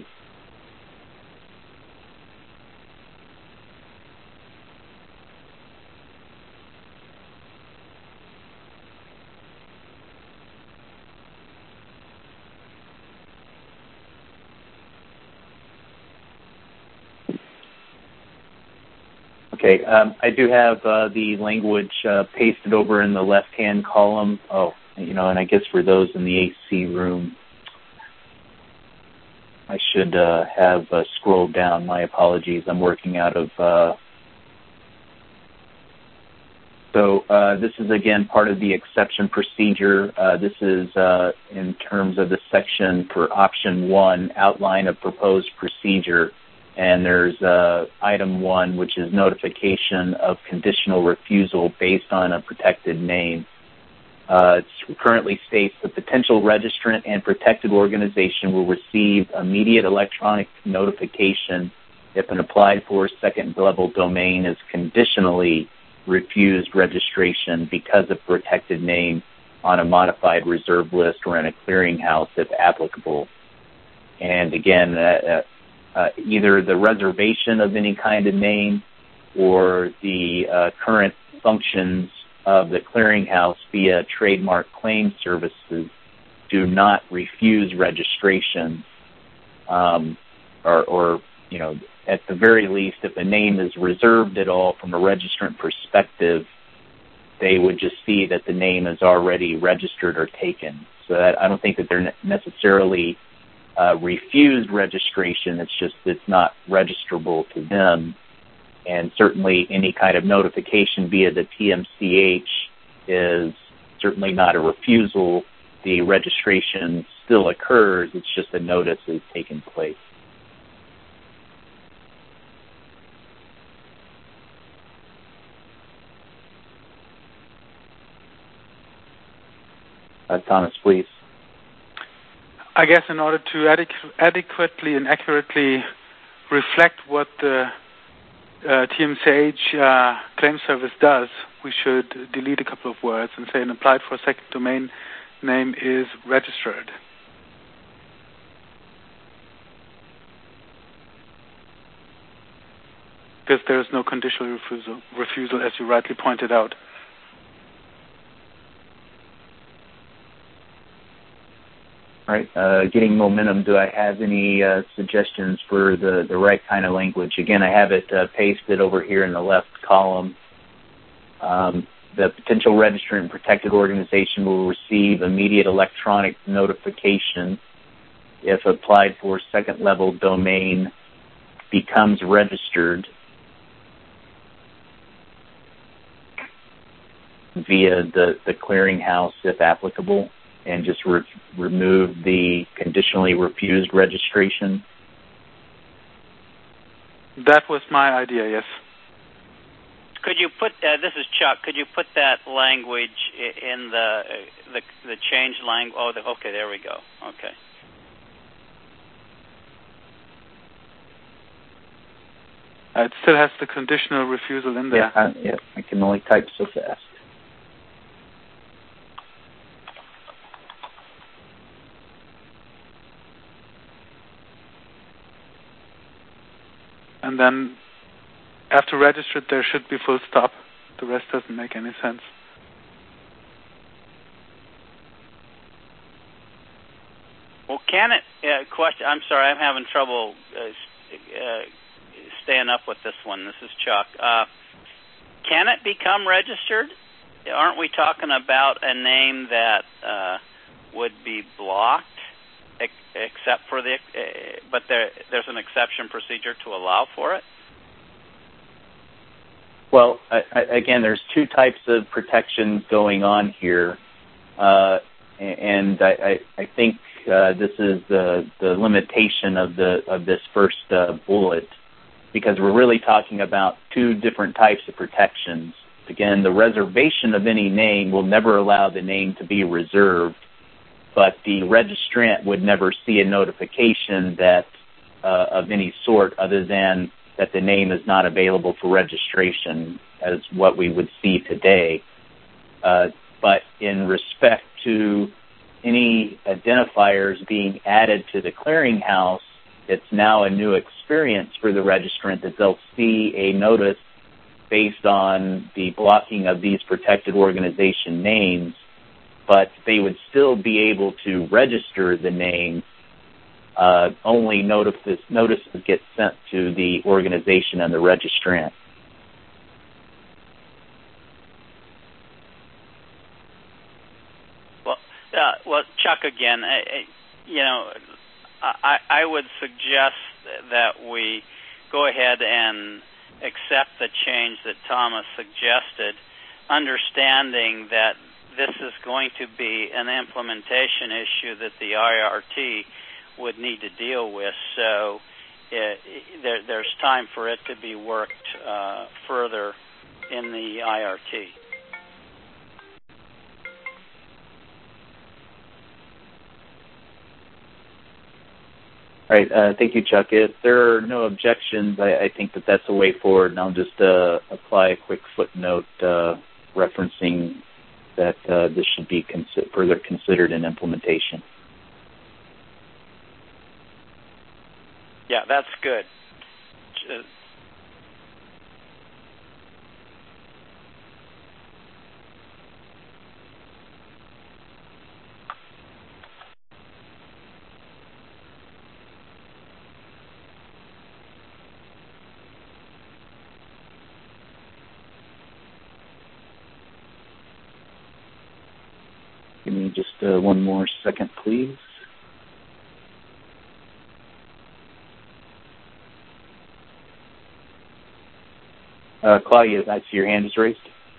Okay, um, I do have uh, the language uh, pasted over in the left-hand column. Oh, you know, and I guess for those in the A C room, I should uh, have uh, scrolled down. My apologies. I'm working out of... Uh... So uh, this is, again, part of the exception procedure. Uh, this is uh, in terms of the section for option one, outline of proposed procedure. And there's uh, item one, which is notification of conditional refusal based on a protected name. Uh, it currently states the potential registrant and protected organization will receive immediate electronic notification if an applied for second-level domain is conditionally refused registration because of protected name on a modified reserve list or in a clearinghouse if applicable. And again, uh, Uh, either the reservation of any kind of name or the uh, current functions of the clearinghouse via trademark claim services do not refuse registration, um, or, or, you know, at the very least, if a name is reserved at all from a registrant perspective, they would just see that the name is already registered or taken. So that, I don't think that they're necessarily Uh, refused registration. It's just it's not registrable to them. And certainly any kind of notification via the T M C H is certainly not a refusal. The registration still occurs. It's just a notice is taking place. Uh, Thomas, please. I guess in order to adequ- adequately and accurately reflect what the uh, T M C H uh, claim service does, we should delete a couple of words and say an applied for a second domain name is registered. Because there is no conditional refusal, refusal, as you rightly pointed out. All right, uh, getting momentum, do I have any uh, suggestions for the, the right kind of language? Again, I have it uh, pasted over here in the left column. Um, the potential registrant and protected organization will receive immediate electronic notification if applied for second-level domain becomes registered via the, the clearinghouse if applicable, and just re- remove the conditionally refused registration? That was my idea, yes. Could you put, uh, this is Chuck, could you put that language in the the, the change language? Oh, the, okay, there we go. Okay. Uh, it still has the conditional refusal in there. Yeah, I, yeah, I can only type so fast. and then after registered there should be full stop. The rest doesn't make any sense. Well, can it, uh, question, I'm sorry, I'm having trouble uh, uh, staying up with this one. This is Chuck. Uh, can it become registered? Aren't we talking about a name that uh, would be blocked, ex- except for the, uh, but there, there's an exception procedure to allow for it? Well, I, I, again, there's two types of protections going on here, uh, and I, I, I think uh, this is the, the limitation of the of this first uh, bullet, because we're really talking about two different types of protections. Again, the reservation of any name will never allow the name to be reserved, but the registrant would never see a notification that uh, of any sort other than that the name is not available for registration, as what we would see today. Uh, but in respect to any identifiers being added to the clearinghouse, it's now a new experience for the registrant that they'll see a notice based on the blocking of these protected organization names, but they would still be able to register the name. Uh, only notices, notices get sent to the organization and the registrant. Well, uh, well, Chuck, again, I, I, you know, I, I would suggest that we go ahead and accept the change that Thomas suggested, understanding that this is going to be an implementation issue that the I R T would need to deal with. So it, there, there's time for it to be worked uh, further in the I R T. All right. Uh, thank you, Chuck. If there are no objections, I, I think that that's a way forward, and I'll just uh, apply a quick footnote uh, referencing that uh, this should be cons- further considered in implementation. Yeah, that's good. Uh, Give me just uh, one more second, please. Uh, Claudia, I see your hand is raised.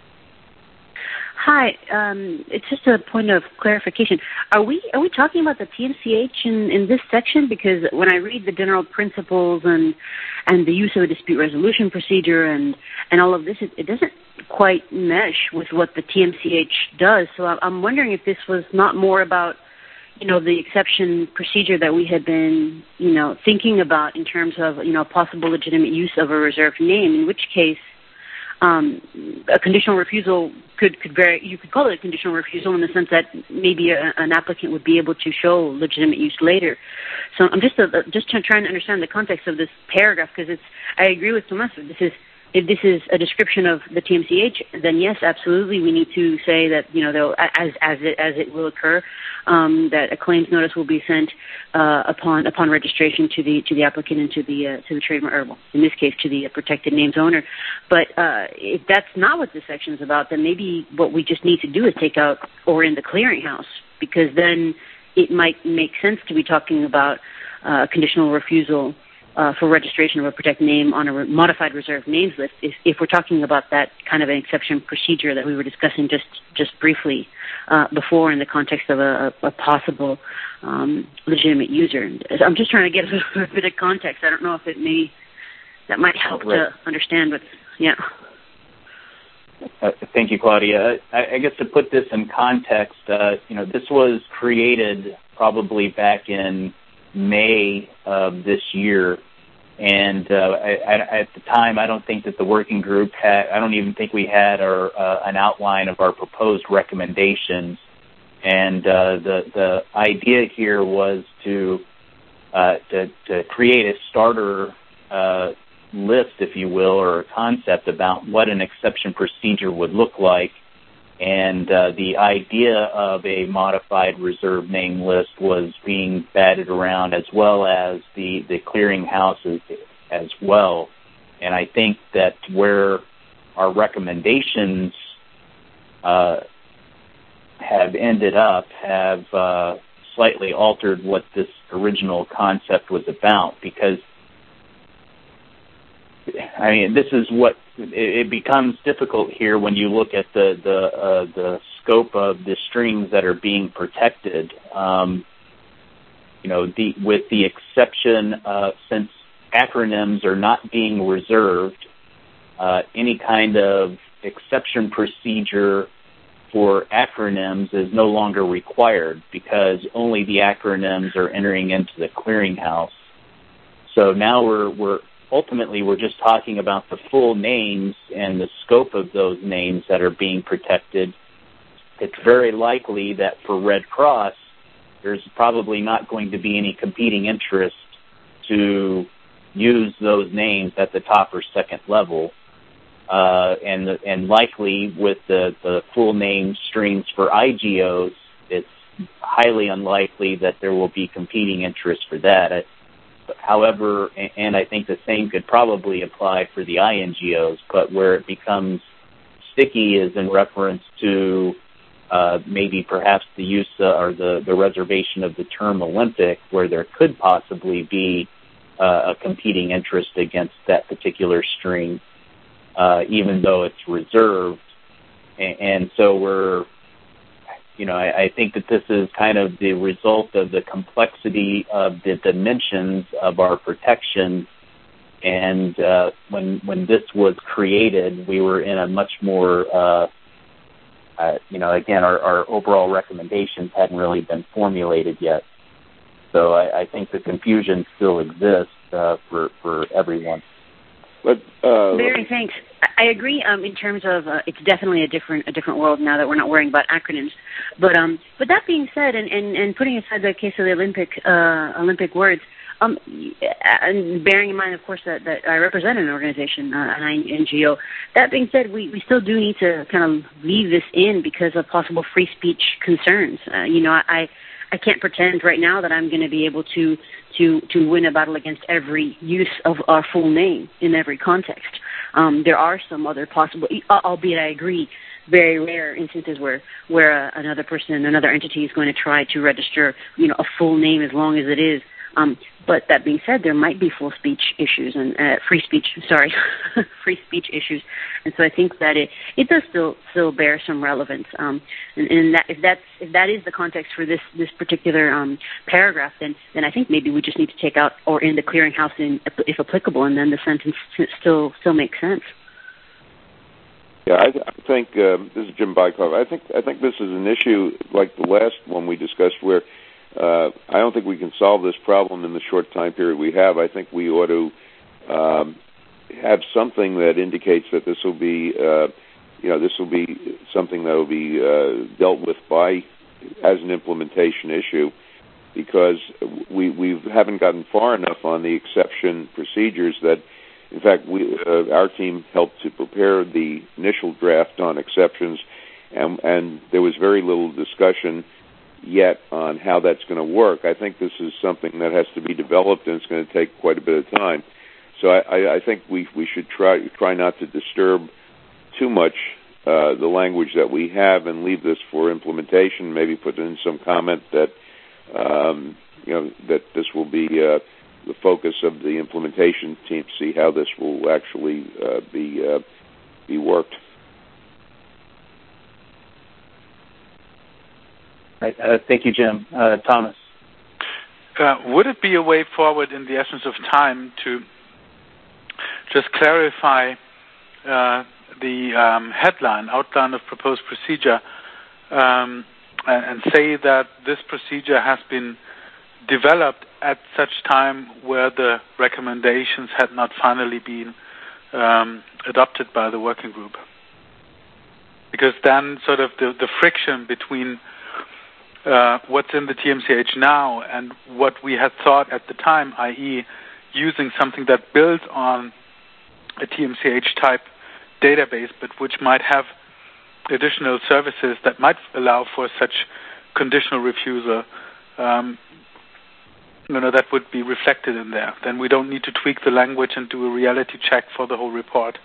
Hi, um, it's just a point of clarification. Are we are we talking about the T M C H in, in this section? Because when I read the general principles and and the use of a dispute resolution procedure and, and all of this, it, it doesn't quite mesh with what the T M C H does. So I'm wondering if this was not more about, you know, the exception procedure that we had been, you know, thinking about in terms of, you know, possible legitimate use of a reserved name, in which case Um, a conditional refusal could, could vary. You could call it a conditional refusal in the sense that maybe a, an applicant would be able to show legitimate use later. So I'm just a, just trying to understand the context of this paragraph, because it's. I agree with Tomas. This is if this is a description of the T M C H, then yes, absolutely, we need to say that, you know, as as it as it will occur, um, that a claims notice will be sent uh, upon upon registration to the to the applicant and to the uh, to the trademark, or well, in this case, to the protected names owner. But uh, if that's not what this section is about, then maybe what we just need to do is take out "or in the clearinghouse," because then it might make sense to be talking about uh, a conditional refusal Uh, for registration of a protected name on a re- modified reserved names list, if, if we're talking about that kind of an exception procedure that we were discussing just, just briefly uh, before in the context of a, a possible um, legitimate user. I'm just trying to get a little bit of context. I don't know if it may, that might help right. to understand what's, yeah. Uh, thank you, Claudia. I, I guess to put this in context, uh, you know, this was created probably back in May of this year, and uh, I, I, at the time, I don't think that the working group had. I don't even think we had our uh, an outline of our proposed recommendations. And uh, the the idea here was to uh, to, to create a starter uh, list, if you will, or a concept about what an exception procedure would look like. And uh, the idea of a modified reserve name list was being batted around, as well as the, the clearinghouses as well. And I think that where our recommendations uh, have ended up have uh, slightly altered what this original concept was about, because I mean, this is what it becomes difficult here when you look at the the uh, the scope of the strings that are being protected. Um, you know, the, with the exception of, since acronyms are not being reserved, uh, any kind of exception procedure for acronyms is no longer required, because only the acronyms are entering into the clearinghouse. So now we're we're ultimately, we're just talking about the full names and the scope of those names that are being protected. It's very likely that for Red Cross, there's probably not going to be any competing interest to use those names at the top or second level. Uh, and and likely with the, the full name strings for I G Os, it's highly unlikely that there will be competing interest for that. It, However, and I think the same could probably apply for the I N G Os, but where it becomes sticky is in reference to uh, maybe perhaps the use uh, or the, the reservation of the term Olympic, where there could possibly be uh, a competing interest against that particular string, uh, even though it's reserved. And, and so we're You know, I, I think that this is kind of the result of the complexity of the dimensions of our protection. And uh, when when this was created, we were in a much more, uh, uh, you know, again, our, our overall recommendations hadn't really been formulated yet. So I, I think the confusion still exists uh, for for everyone. But uh, Barry, thanks. I agree. Um, in terms of, uh, it's definitely a different a different world now that we're not worrying about acronyms. But um, but that being said, and, and, and putting aside the case of the Olympic uh, Olympic words, um, and bearing in mind, of course, that, that I represent an organization, uh, an I N G O. That being said, we, we still do need to kind of leave this in because of possible free speech concerns. Uh, you know, I. I can't pretend right now that I'm going to be able to, to, to win a battle against every use of our full name in every context. Um, there are some other possible, albeit I agree, very rare instances where where uh, another person, another entity is going to try to register, you know, a full name as long as it is. Um, but that being said, there might be full speech issues and uh, free speech. Sorry, free speech issues, and so I think that it, it does still still bear some relevance. Um, and, and that if that's if that is the context for this this particular um, paragraph, then then I think maybe we just need to take out or in the clearinghouse in, if applicable, and then the sentence still still makes sense. Yeah, I, th- I think um, this is Jim Bykov. I think I think this is an issue like the last one we discussed, where uh, I don't think we can solve this problem in the short time period we have. I think we ought to um, have something that indicates that this will be, uh, you know, this will be something that will be uh, dealt with by as an implementation issue, because we we haven't gotten far enough on the exception procedures that. In fact, we, uh, our team helped to prepare the initial draft on exceptions, and, and there was very little discussion yet on how that's going to work. I think this is something that has to be developed, and it's going to take quite a bit of time. So I, I think we we should try try not to disturb too much uh, the language that we have, and leave this for implementation. Maybe put in some comment that um, you know that this will be. Uh, the focus of the implementation team to see how this will actually uh, be uh, be worked. Right. Uh, thank you, Jim. Uh, Thomas? Uh, would it be a way forward in the essence of time to just clarify uh, the um, headline, outline of proposed procedure, um, and, and say that this procedure has been developed at such time where the recommendations had not finally been um, adopted by the working group? Because then sort of the, the friction between uh, what's in the T M C H now and what we had thought at the time, that is using something that builds on a T M C H-type database, but which might have additional services that might allow for such conditional refusal, um, you know, that would be reflected in there. Then we don't need to tweak the language and do a reality check for the whole report.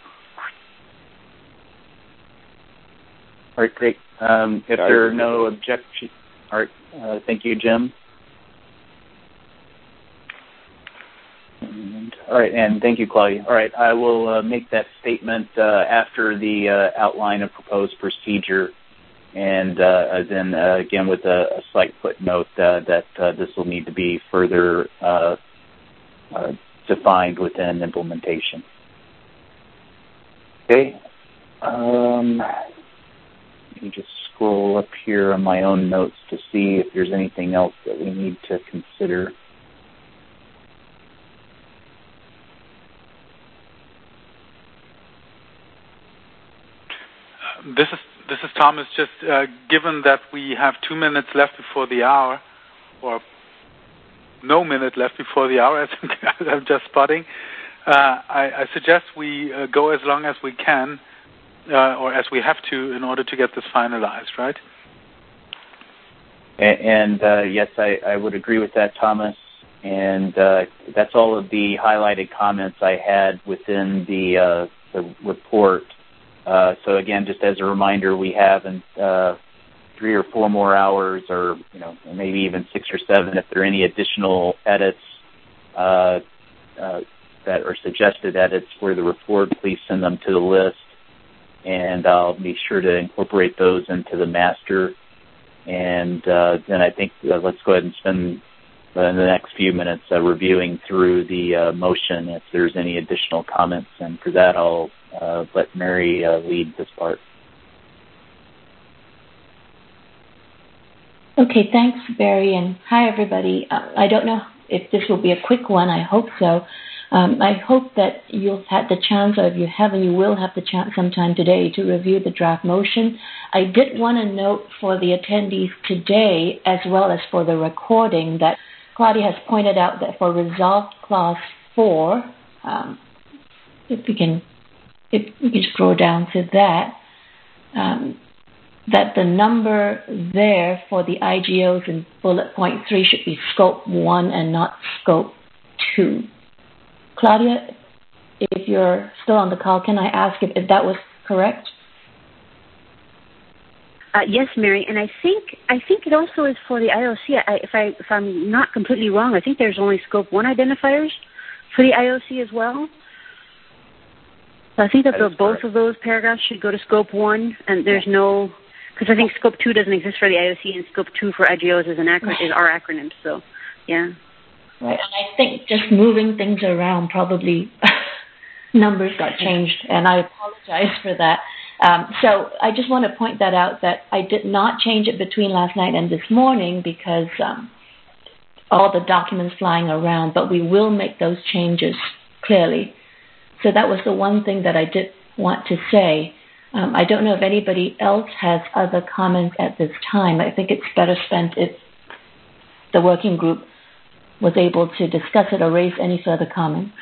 All right, great. Um, if there are no objections, all right, uh, thank you, Jim. And, all right, and thank you, Claudia. All right, I will uh, make that statement uh, after the uh, outline of proposed procedure, and uh, then uh, again with a, a slight footnote uh, that uh, this will need to be further uh, uh, defined within implementation. Okay. Um, let me just scroll up here on my own notes to see if there's anything else that we need to consider. This is this is Thomas. Just uh, given that we have two minutes left before the hour, or no minute left before the hour, as I'm just spotting, uh, I, I suggest we uh, go as long as we can, uh, or as we have to, in order to get this finalized, right? And, and uh, yes, I, I would agree with that, Thomas. And uh, that's all of the highlighted comments I had within the uh, the report. Uh, so again, just as a reminder, we have in, uh, three or four more hours, or you know, maybe even six or seven, if there are any additional edits uh, uh, that are suggested edits for the report, please send them to the list, and I'll be sure to incorporate those into the master. And uh, then I think uh, let's go ahead and spend uh, the next few minutes uh, reviewing through the uh, motion if there's any additional comments, and for that I'll Uh, let Mary uh, lead this part. Okay, thanks, Barry, and hi, everybody. Uh, I don't know if this will be a quick one. I hope so. Um, I hope that you'll have the chance, or if you haven't, you will have the chance sometime today to review the draft motion. I did want to note for the attendees today, as well as for the recording, that Claudia has pointed out that for Resolved Clause four, um, if we can if we can scroll down to that, um, that the number there for the I G Os in bullet point three should be scope one and not scope two. Claudia, if you're still on the call, can I ask if, if that was correct? Uh, yes, Mary, and I think I think it also is for the I O C. I, if I if I'm not completely wrong, I think there's only scope one identifiers for the I O C as well. So I think that, that the, both of those paragraphs should go to scope one, and there's no, because I think scope two doesn't exist for the I O C, and scope two for I G Os is an acronym, is our acronym. So, yeah. Right, and I think just moving things around, probably numbers got changed, and I apologize for that. Um, so I just want to point that out, that I did not change it between last night and this morning because um, all the documents flying around, but we will make those changes clearly. So that was the one thing that I did want to say. Um, I don't know if anybody else has other comments at this time. I think it's better spent if the working group was able to discuss it or raise any further comments.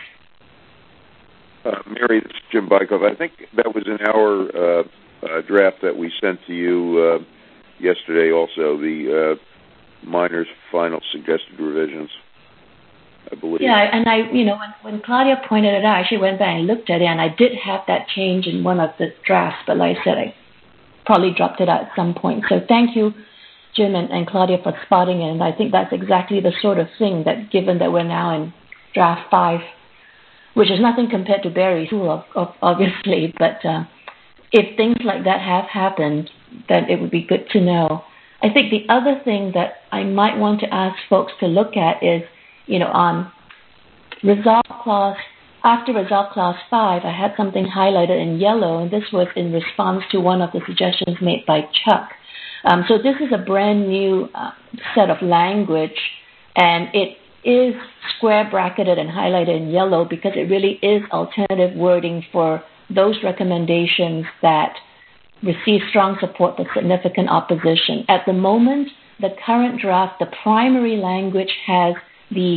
Uh, Mary, this is Jim Bykov. I think that was in our uh, uh, draft that we sent to you uh, yesterday also, the uh, minor's final suggested revisions, I believe. Yeah, and I, you know, when, when Claudia pointed it out, I actually went back and looked at it, and I did have that change in one of the drafts, but like I said, I probably dropped it out at some point. So thank you, Jim and, and Claudia, for spotting it, and I think that's exactly the sort of thing that, given that we're now in draft five, which is nothing compared to Barry's tool, obviously, but uh, if things like that have happened, then it would be good to know. I think the other thing that I might want to ask folks to look at is, you know, on Resolve Clause, after Resolve Clause five, I had something highlighted in yellow, and this was in response to one of the suggestions made by Chuck. Um, so this is a brand new uh, set of language, and it is square bracketed and highlighted in yellow because it really is alternative wording for those recommendations that receive strong support but significant opposition. At the moment, the current draft, the primary language has the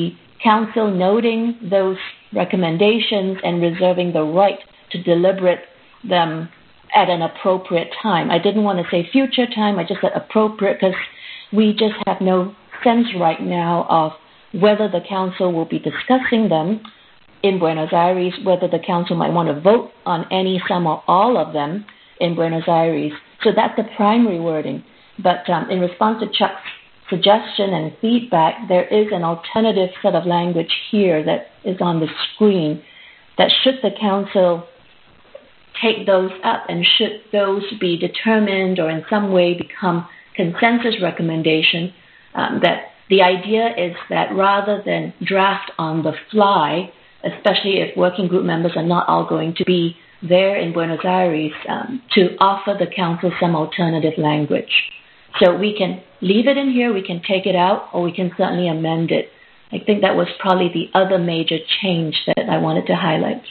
council noting those recommendations and reserving the right to deliberate them at an appropriate time. I didn't want to say future time, I just said appropriate because we just have no sense right now of whether the council will be discussing them in Buenos Aires, whether the council might want to vote on any, some, or all of them in Buenos Aires. So that's the primary wording. But um, in response to Chuck's suggestion and feedback, there is an alternative set of language here that is on the screen that should the council take those up and should those be determined or in some way become consensus recommendation, um, that the idea is that rather than draft on the fly, especially if working group members are not all going to be there in Buenos Aires, um, to offer the council some alternative language. So we can leave it in here, we can take it out, or we can certainly amend it. I think that was probably the other major change that I wanted to highlight.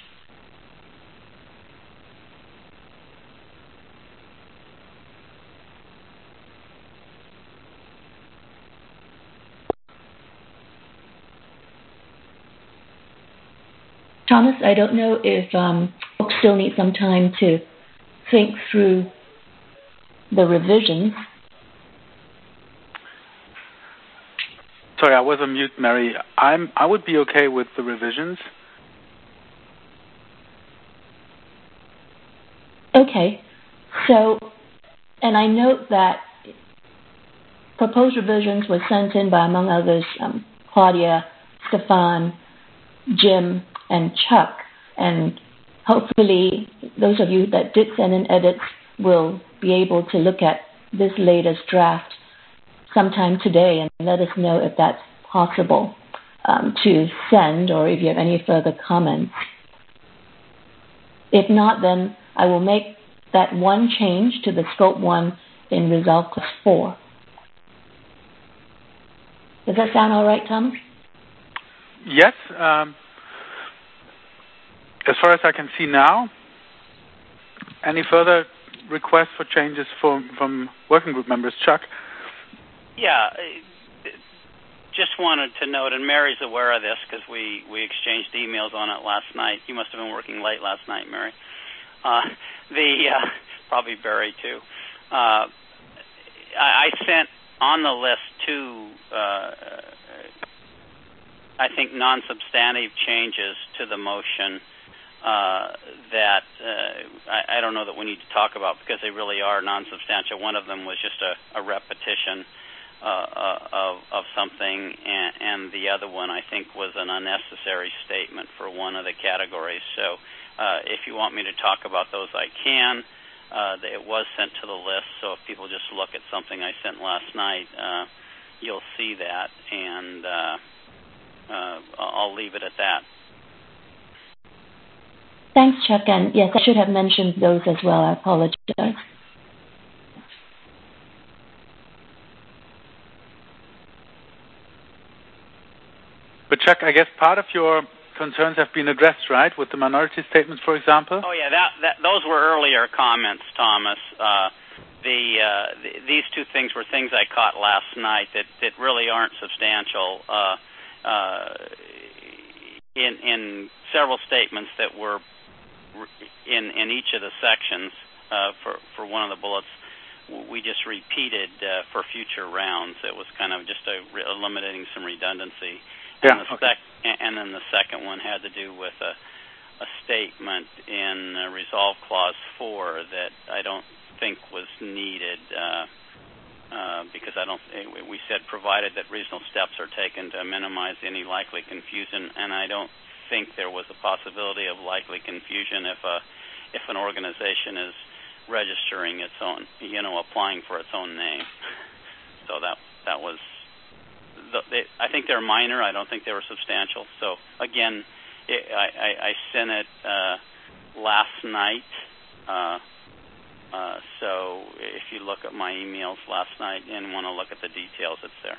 Thomas, I don't know if um, folks still need some time to think through the revisions. Sorry, I was on mute, Mary. I'm, I would be okay with the revisions. Okay. So, and I note that proposed revisions were sent in by, among others, um, Claudia, Stefan, Jim, and Chuck. And hopefully those of you that did send in edits will be able to look at this latest draft sometime today and let us know if that's possible um, to send, or if you have any further comments. If not, then I will make that one change to the scope one in Resolve Clause four. Does that sound all right, Thomas? Yes. Um, as far as I can see now, any further requests for changes from, from working group members? Chuck? Yeah, just wanted to note, and Mary's aware of this because we, we exchanged emails on it last night. You must have been working late last night, Mary. Uh, the uh, probably Barry too. Uh, I, I sent on the list two, uh, I think, non-substantive changes to the motion uh, that uh, I, I don't know that we need to talk about because they really are non-substantial. One of them was just a, a repetition Uh, uh, of, of something, and, and the other one I think was an unnecessary statement for one of the categories. So uh, if you want me to talk about those, I can. Uh, it was sent to the list, so if people just look at something I sent last night, uh, you'll see that, and uh, uh, I'll leave it at that. Thanks, Chuck, and yes, I should have mentioned those as well. I apologize. But Chuck, I guess part of your concerns have been addressed, right, with the minority statements, for example? Oh yeah, that, that those were earlier comments, Thomas. Uh, the, uh, the these two things were things I caught last night that, that really aren't substantial. Uh, uh, in in several statements that were in in each of the sections uh, for for one of the bullets, we just repeated uh, for future rounds. It was kind of just a, eliminating some redundancy. Yeah, and, the okay. sec- and then the second one had to do with a, a statement in uh, Resolve Clause four that I don't think was needed uh, uh, because I don't. We said provided that reasonable steps are taken to minimize any likely confusion, and I don't think there was a possibility of likely confusion if a if an organization is registering its own, you know, applying for its own name. So that that was. They, I think they're minor. I don't think they were substantial. So again, it, I, I, I sent it uh, last night. Uh, uh, so if you look at my emails last night and want to look at the details, it's there.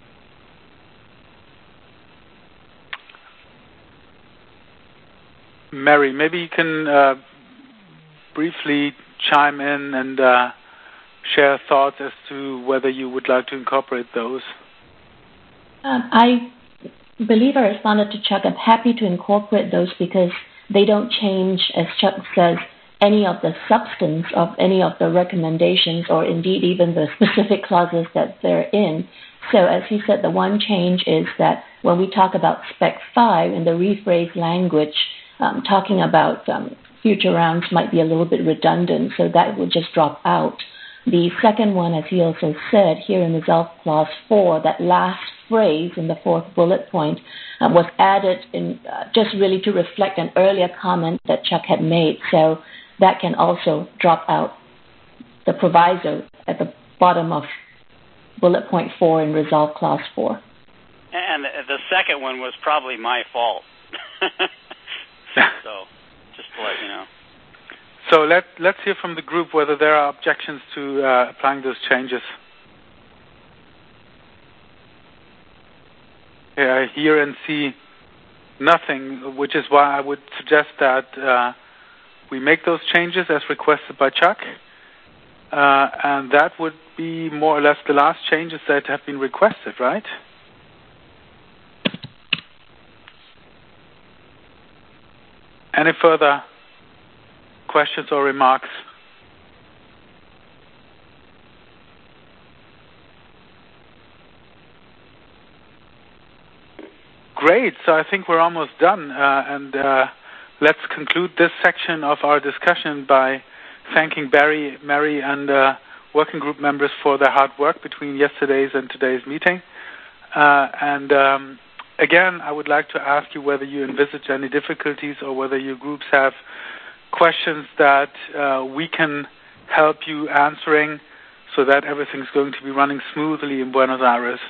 Mary, maybe you can uh, briefly chime in and uh, share thoughts as to whether you would like to incorporate those. Um, I believe I responded to Chuck. I'm happy to incorporate those because they don't change, as Chuck says, any of the substance of any of the recommendations or indeed even the specific clauses that they're in. So as he said, the one change is that when we talk about Spec five in the rephrase language, um, talking about um, future rounds might be a little bit redundant, so that would just drop out. The second one, as he also said, here in Resolve Clause four, that last phrase in the fourth bullet point uh, was added in uh, just really to reflect an earlier comment that Chuck had made. So that can also drop out the proviso at the bottom of bullet point four in Resolve Clause four. And the second one was probably my fault. So just to let you know. So let, let's hear from the group whether there are objections to uh, applying those changes. Okay, I hear and see nothing, which is why I would suggest that uh, we make those changes as requested by Chuck. Uh, and that would be more or less the last changes that have been requested, right? Any further questions or remarks? Great. So I think we're almost done. Uh, and uh, let's conclude this section of our discussion by thanking Barry, Mary, and uh, working group members for their hard work between yesterday's and today's meeting. Uh, and um, again, I would like to ask you whether you envisage any difficulties or whether your groups have questions that uh, we can help you answering so that everything's going to be running smoothly in Buenos Aires.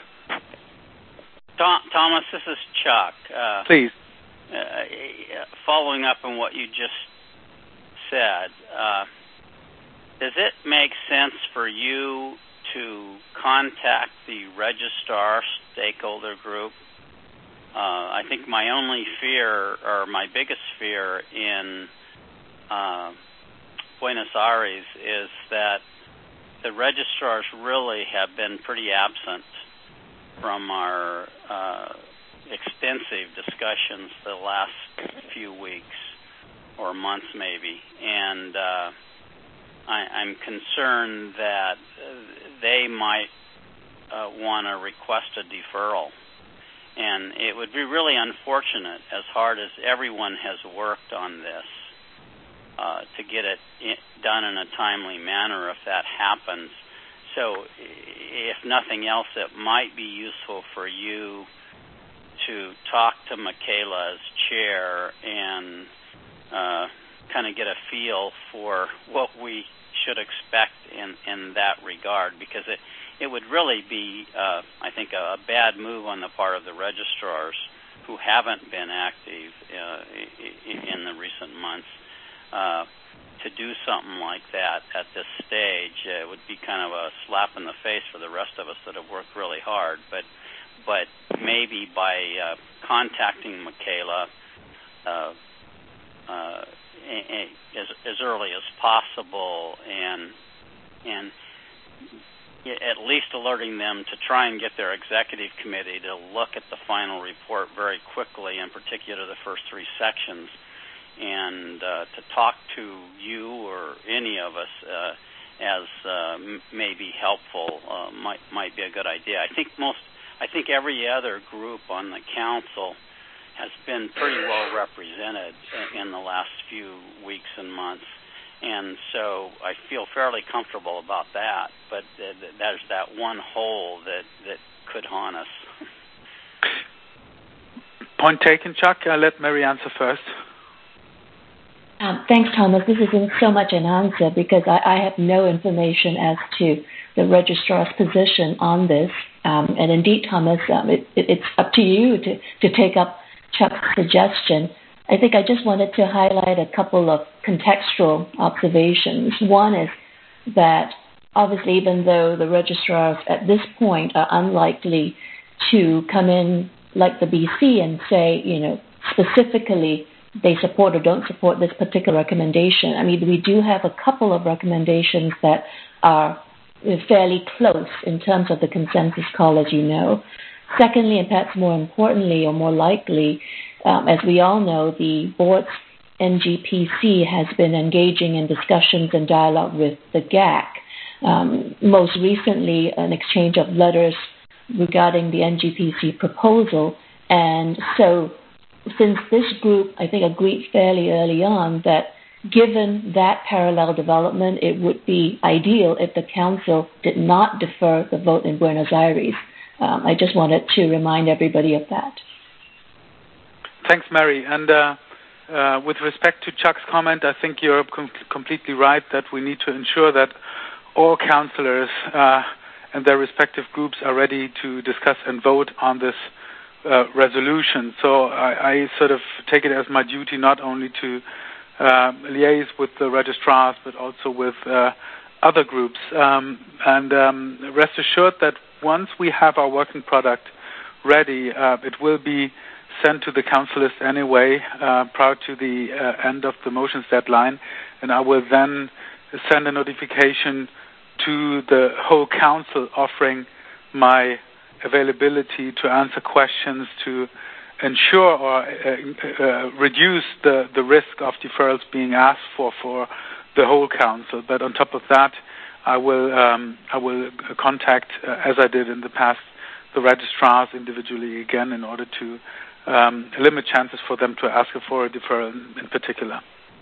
Tom, Thomas, this is Chuck. Uh, Please. Uh, following up on what you just said, uh, does it make sense for you to contact the registrar stakeholder group? Uh, I think my only fear, or my biggest fear in uh, Buenos Aires is that the registrars really have been pretty absent from our uh, extensive discussions the last few weeks or months maybe. And uh, I, I'm concerned that they might uh, want to request a deferral. And it would be really unfortunate, as hard as everyone has worked on this, uh, to get it in, done in a timely manner if that happens. So if nothing else, it might be useful for you to talk to Michaela as chair and uh, kind of get a feel for what we should expect in, in that regard, because it, it would really be, uh, I think, a, a bad move on the part of the registrars who haven't been active uh, in the recent months uh, to do something like that at this stage. Uh, it would be kind of a slap in the face for the rest of us that have worked really hard. But but maybe by uh, contacting Michaela uh, uh, as, as early as possible and and at least alerting them to try and get their executive committee to look at the final report very quickly, in particular the first three sections, and uh, to talk to you or any of us uh, as uh, m- may be helpful uh, might might be a good idea. I think most, I think every other group on the council has been pretty well represented in the last few weeks and months, and so I feel fairly comfortable about that. But th- th- there's that one hole that that could haunt us. Point taken, Chuck. I'll let Mary answer first. Um, thanks, Thomas. This isn't so much an answer because I, I have no information as to the registrar's position on this. Um, and indeed, Thomas, um, it, it, it's up to you to, to take up Chuck's suggestion. I think I just wanted to highlight a couple of contextual observations. One is that obviously, even though the registrars at this point are unlikely to come in like the B C and say, you know, specifically they support or don't support this particular recommendation. I mean, we do have a couple of recommendations that are fairly close in terms of the consensus call, as you know. Secondly, and perhaps more importantly or more likely, um, as we all know, the board's N G P C has been engaging in discussions and dialogue with the G A C. Um, most recently, an exchange of letters regarding the N G P C proposal. And so since this group, I think, agreed fairly early on that given that parallel development, it would be ideal if the Council did not defer the vote in Buenos Aires. Um, I just wanted to remind everybody of that. Thanks, Mary. And uh, uh, with respect to Chuck's comment, I think you're com- completely right that we need to ensure that all councillors uh, and their respective groups are ready to discuss and vote on this uh, resolution. So I, I sort of take it as my duty not only to uh, liaise with the registrars, but also with uh, other groups. Um, and um, rest assured that once we have our working product ready, uh, it will be sent to the council list anyway uh, prior to the uh, end of the motions deadline, and I will then send a notification to the whole council offering my availability to answer questions to ensure or uh, uh, reduce the, the risk of deferrals being asked for for the whole council. But on top of that, I will um, I will contact, uh, as I did in the past, the registrars individually again in order to um, limit chances for them to ask for a deferral in, in particular.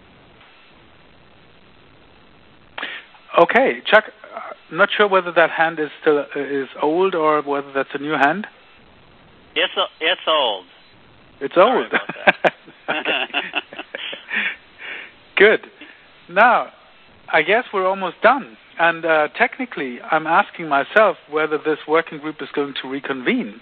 Okay, Chuck, I'm not sure whether that hand is still uh, is old or whether that's a new hand. It's uh, it's old. It's old. Sorry about that. Good. Now, I guess we're almost done. And uh, technically, I'm asking myself whether this working group is going to reconvene.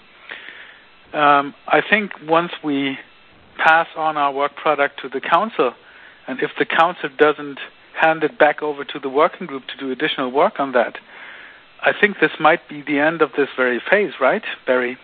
Um, I think once we pass on our work product to the council, and if the council doesn't hand it back over to the working group to do additional work on that, I think this might be the end of this very phase, right, Barry?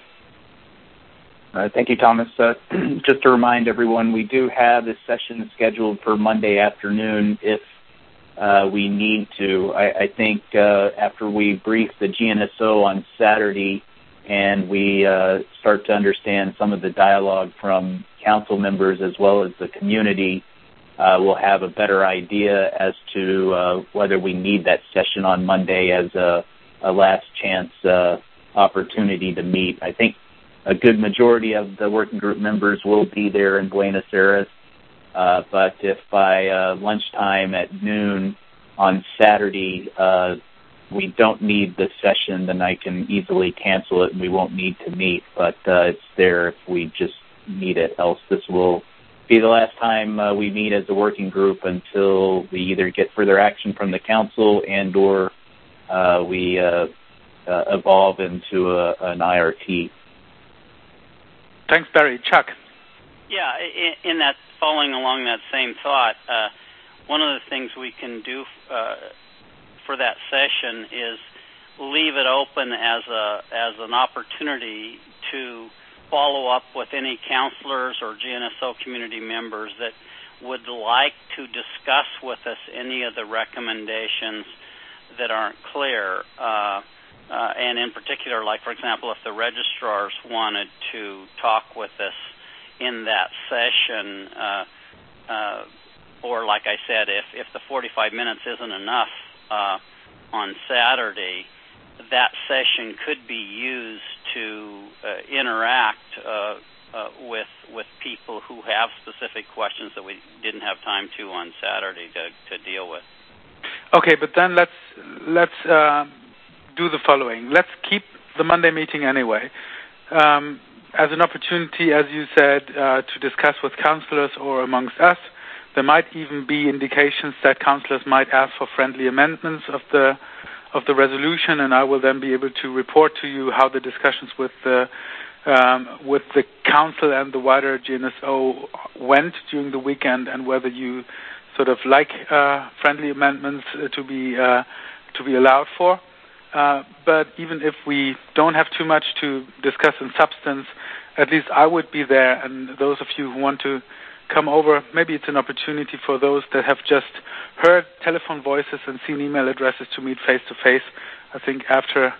Uh, thank you, Thomas. Uh, just to remind everyone, we do have this session scheduled for Monday afternoon if uh, we need to. I, I think uh, after we brief the G N S O on Saturday and we uh, start to understand some of the dialogue from council members as well as the community, uh, we'll have a better idea as to uh, whether we need that session on Monday as a, a last chance uh, opportunity to meet. I think a good majority of the working group members will be there in Buenos Aires, uh, but if by uh, lunchtime at noon on Saturday uh, we don't need the session, then I can easily cancel it and we won't need to meet, but uh, it's there if we just need it. Else this will be the last time uh, we meet as a working group until we either get further action from the council and or uh, we uh, uh, evolve into a, an I R T. Thanks, Barry. Chuck? Yeah, in, in that, following along that same thought, uh, one of the things we can do uh, for that session is leave it open as a as an opportunity to follow up with any counselors or G N S O community members that would like to discuss with us any of the recommendations that aren't clear. Uh, Uh, and in particular, like, for example, if the registrars wanted to talk with us in that session, uh, uh, or like I said, if, if the forty-five minutes isn't enough uh, on Saturday, that session could be used to uh, interact uh, uh, with with people who have specific questions that we didn't have time to on Saturday to, to deal with. Okay, but then let's let's uh, do the following. Let's keep the Monday meeting anyway um, as an opportunity, as you said, uh, to discuss with councillors or amongst us. There might even be indications that councillors might ask for friendly amendments of the of the resolution, and I will then be able to report to you how the discussions with the um, with the council and the wider G N S O went during the weekend, and whether you sort of like uh, friendly amendments uh, to be uh, to be allowed for. Uh, but even if we don't have too much to discuss in substance, at least I would be there, and those of you who want to come over, maybe it's an opportunity for those that have just heard telephone voices and seen email addresses to meet face-to-face. I think after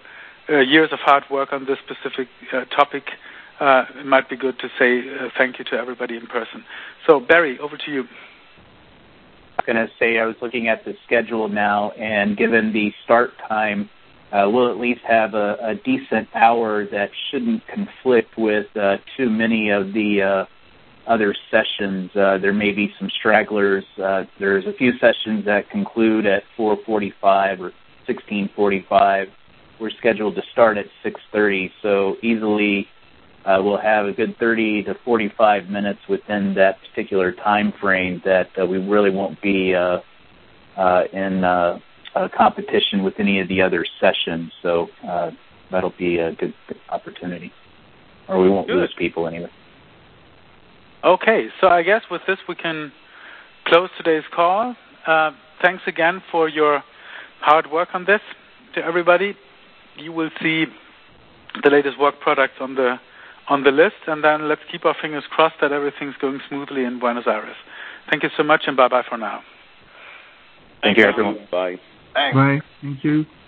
uh, years of hard work on this specific uh, topic, uh, it might be good to say uh, thank you to everybody in person. So, Barry, over to you. I'm going to say I was looking at the schedule now, and given the start time, uh, we'll at least have a, a decent hour that shouldn't conflict with uh, too many of the uh, other sessions. Uh, there may be some stragglers. Uh, there's a few sessions that conclude at four forty-five or sixteen forty-five. We're scheduled to start at six thirty, so easily uh, we'll have a good thirty to forty-five minutes within that particular time frame that uh, we really won't be uh, uh, in uh, uh, competition with any of the other sessions. So uh, that'll be a good, good opportunity, or we won't good. lose people anyway. Okay, so I guess with this we can close today's call. Uh, thanks again for your hard work on this. To everybody, you will see the latest work products on the on the list, and then let's keep our fingers crossed that everything's going smoothly in Buenos Aires. Thank you so much, and bye-bye for now. Thank you, everyone. Bye. Thanks. Bye. Thank you.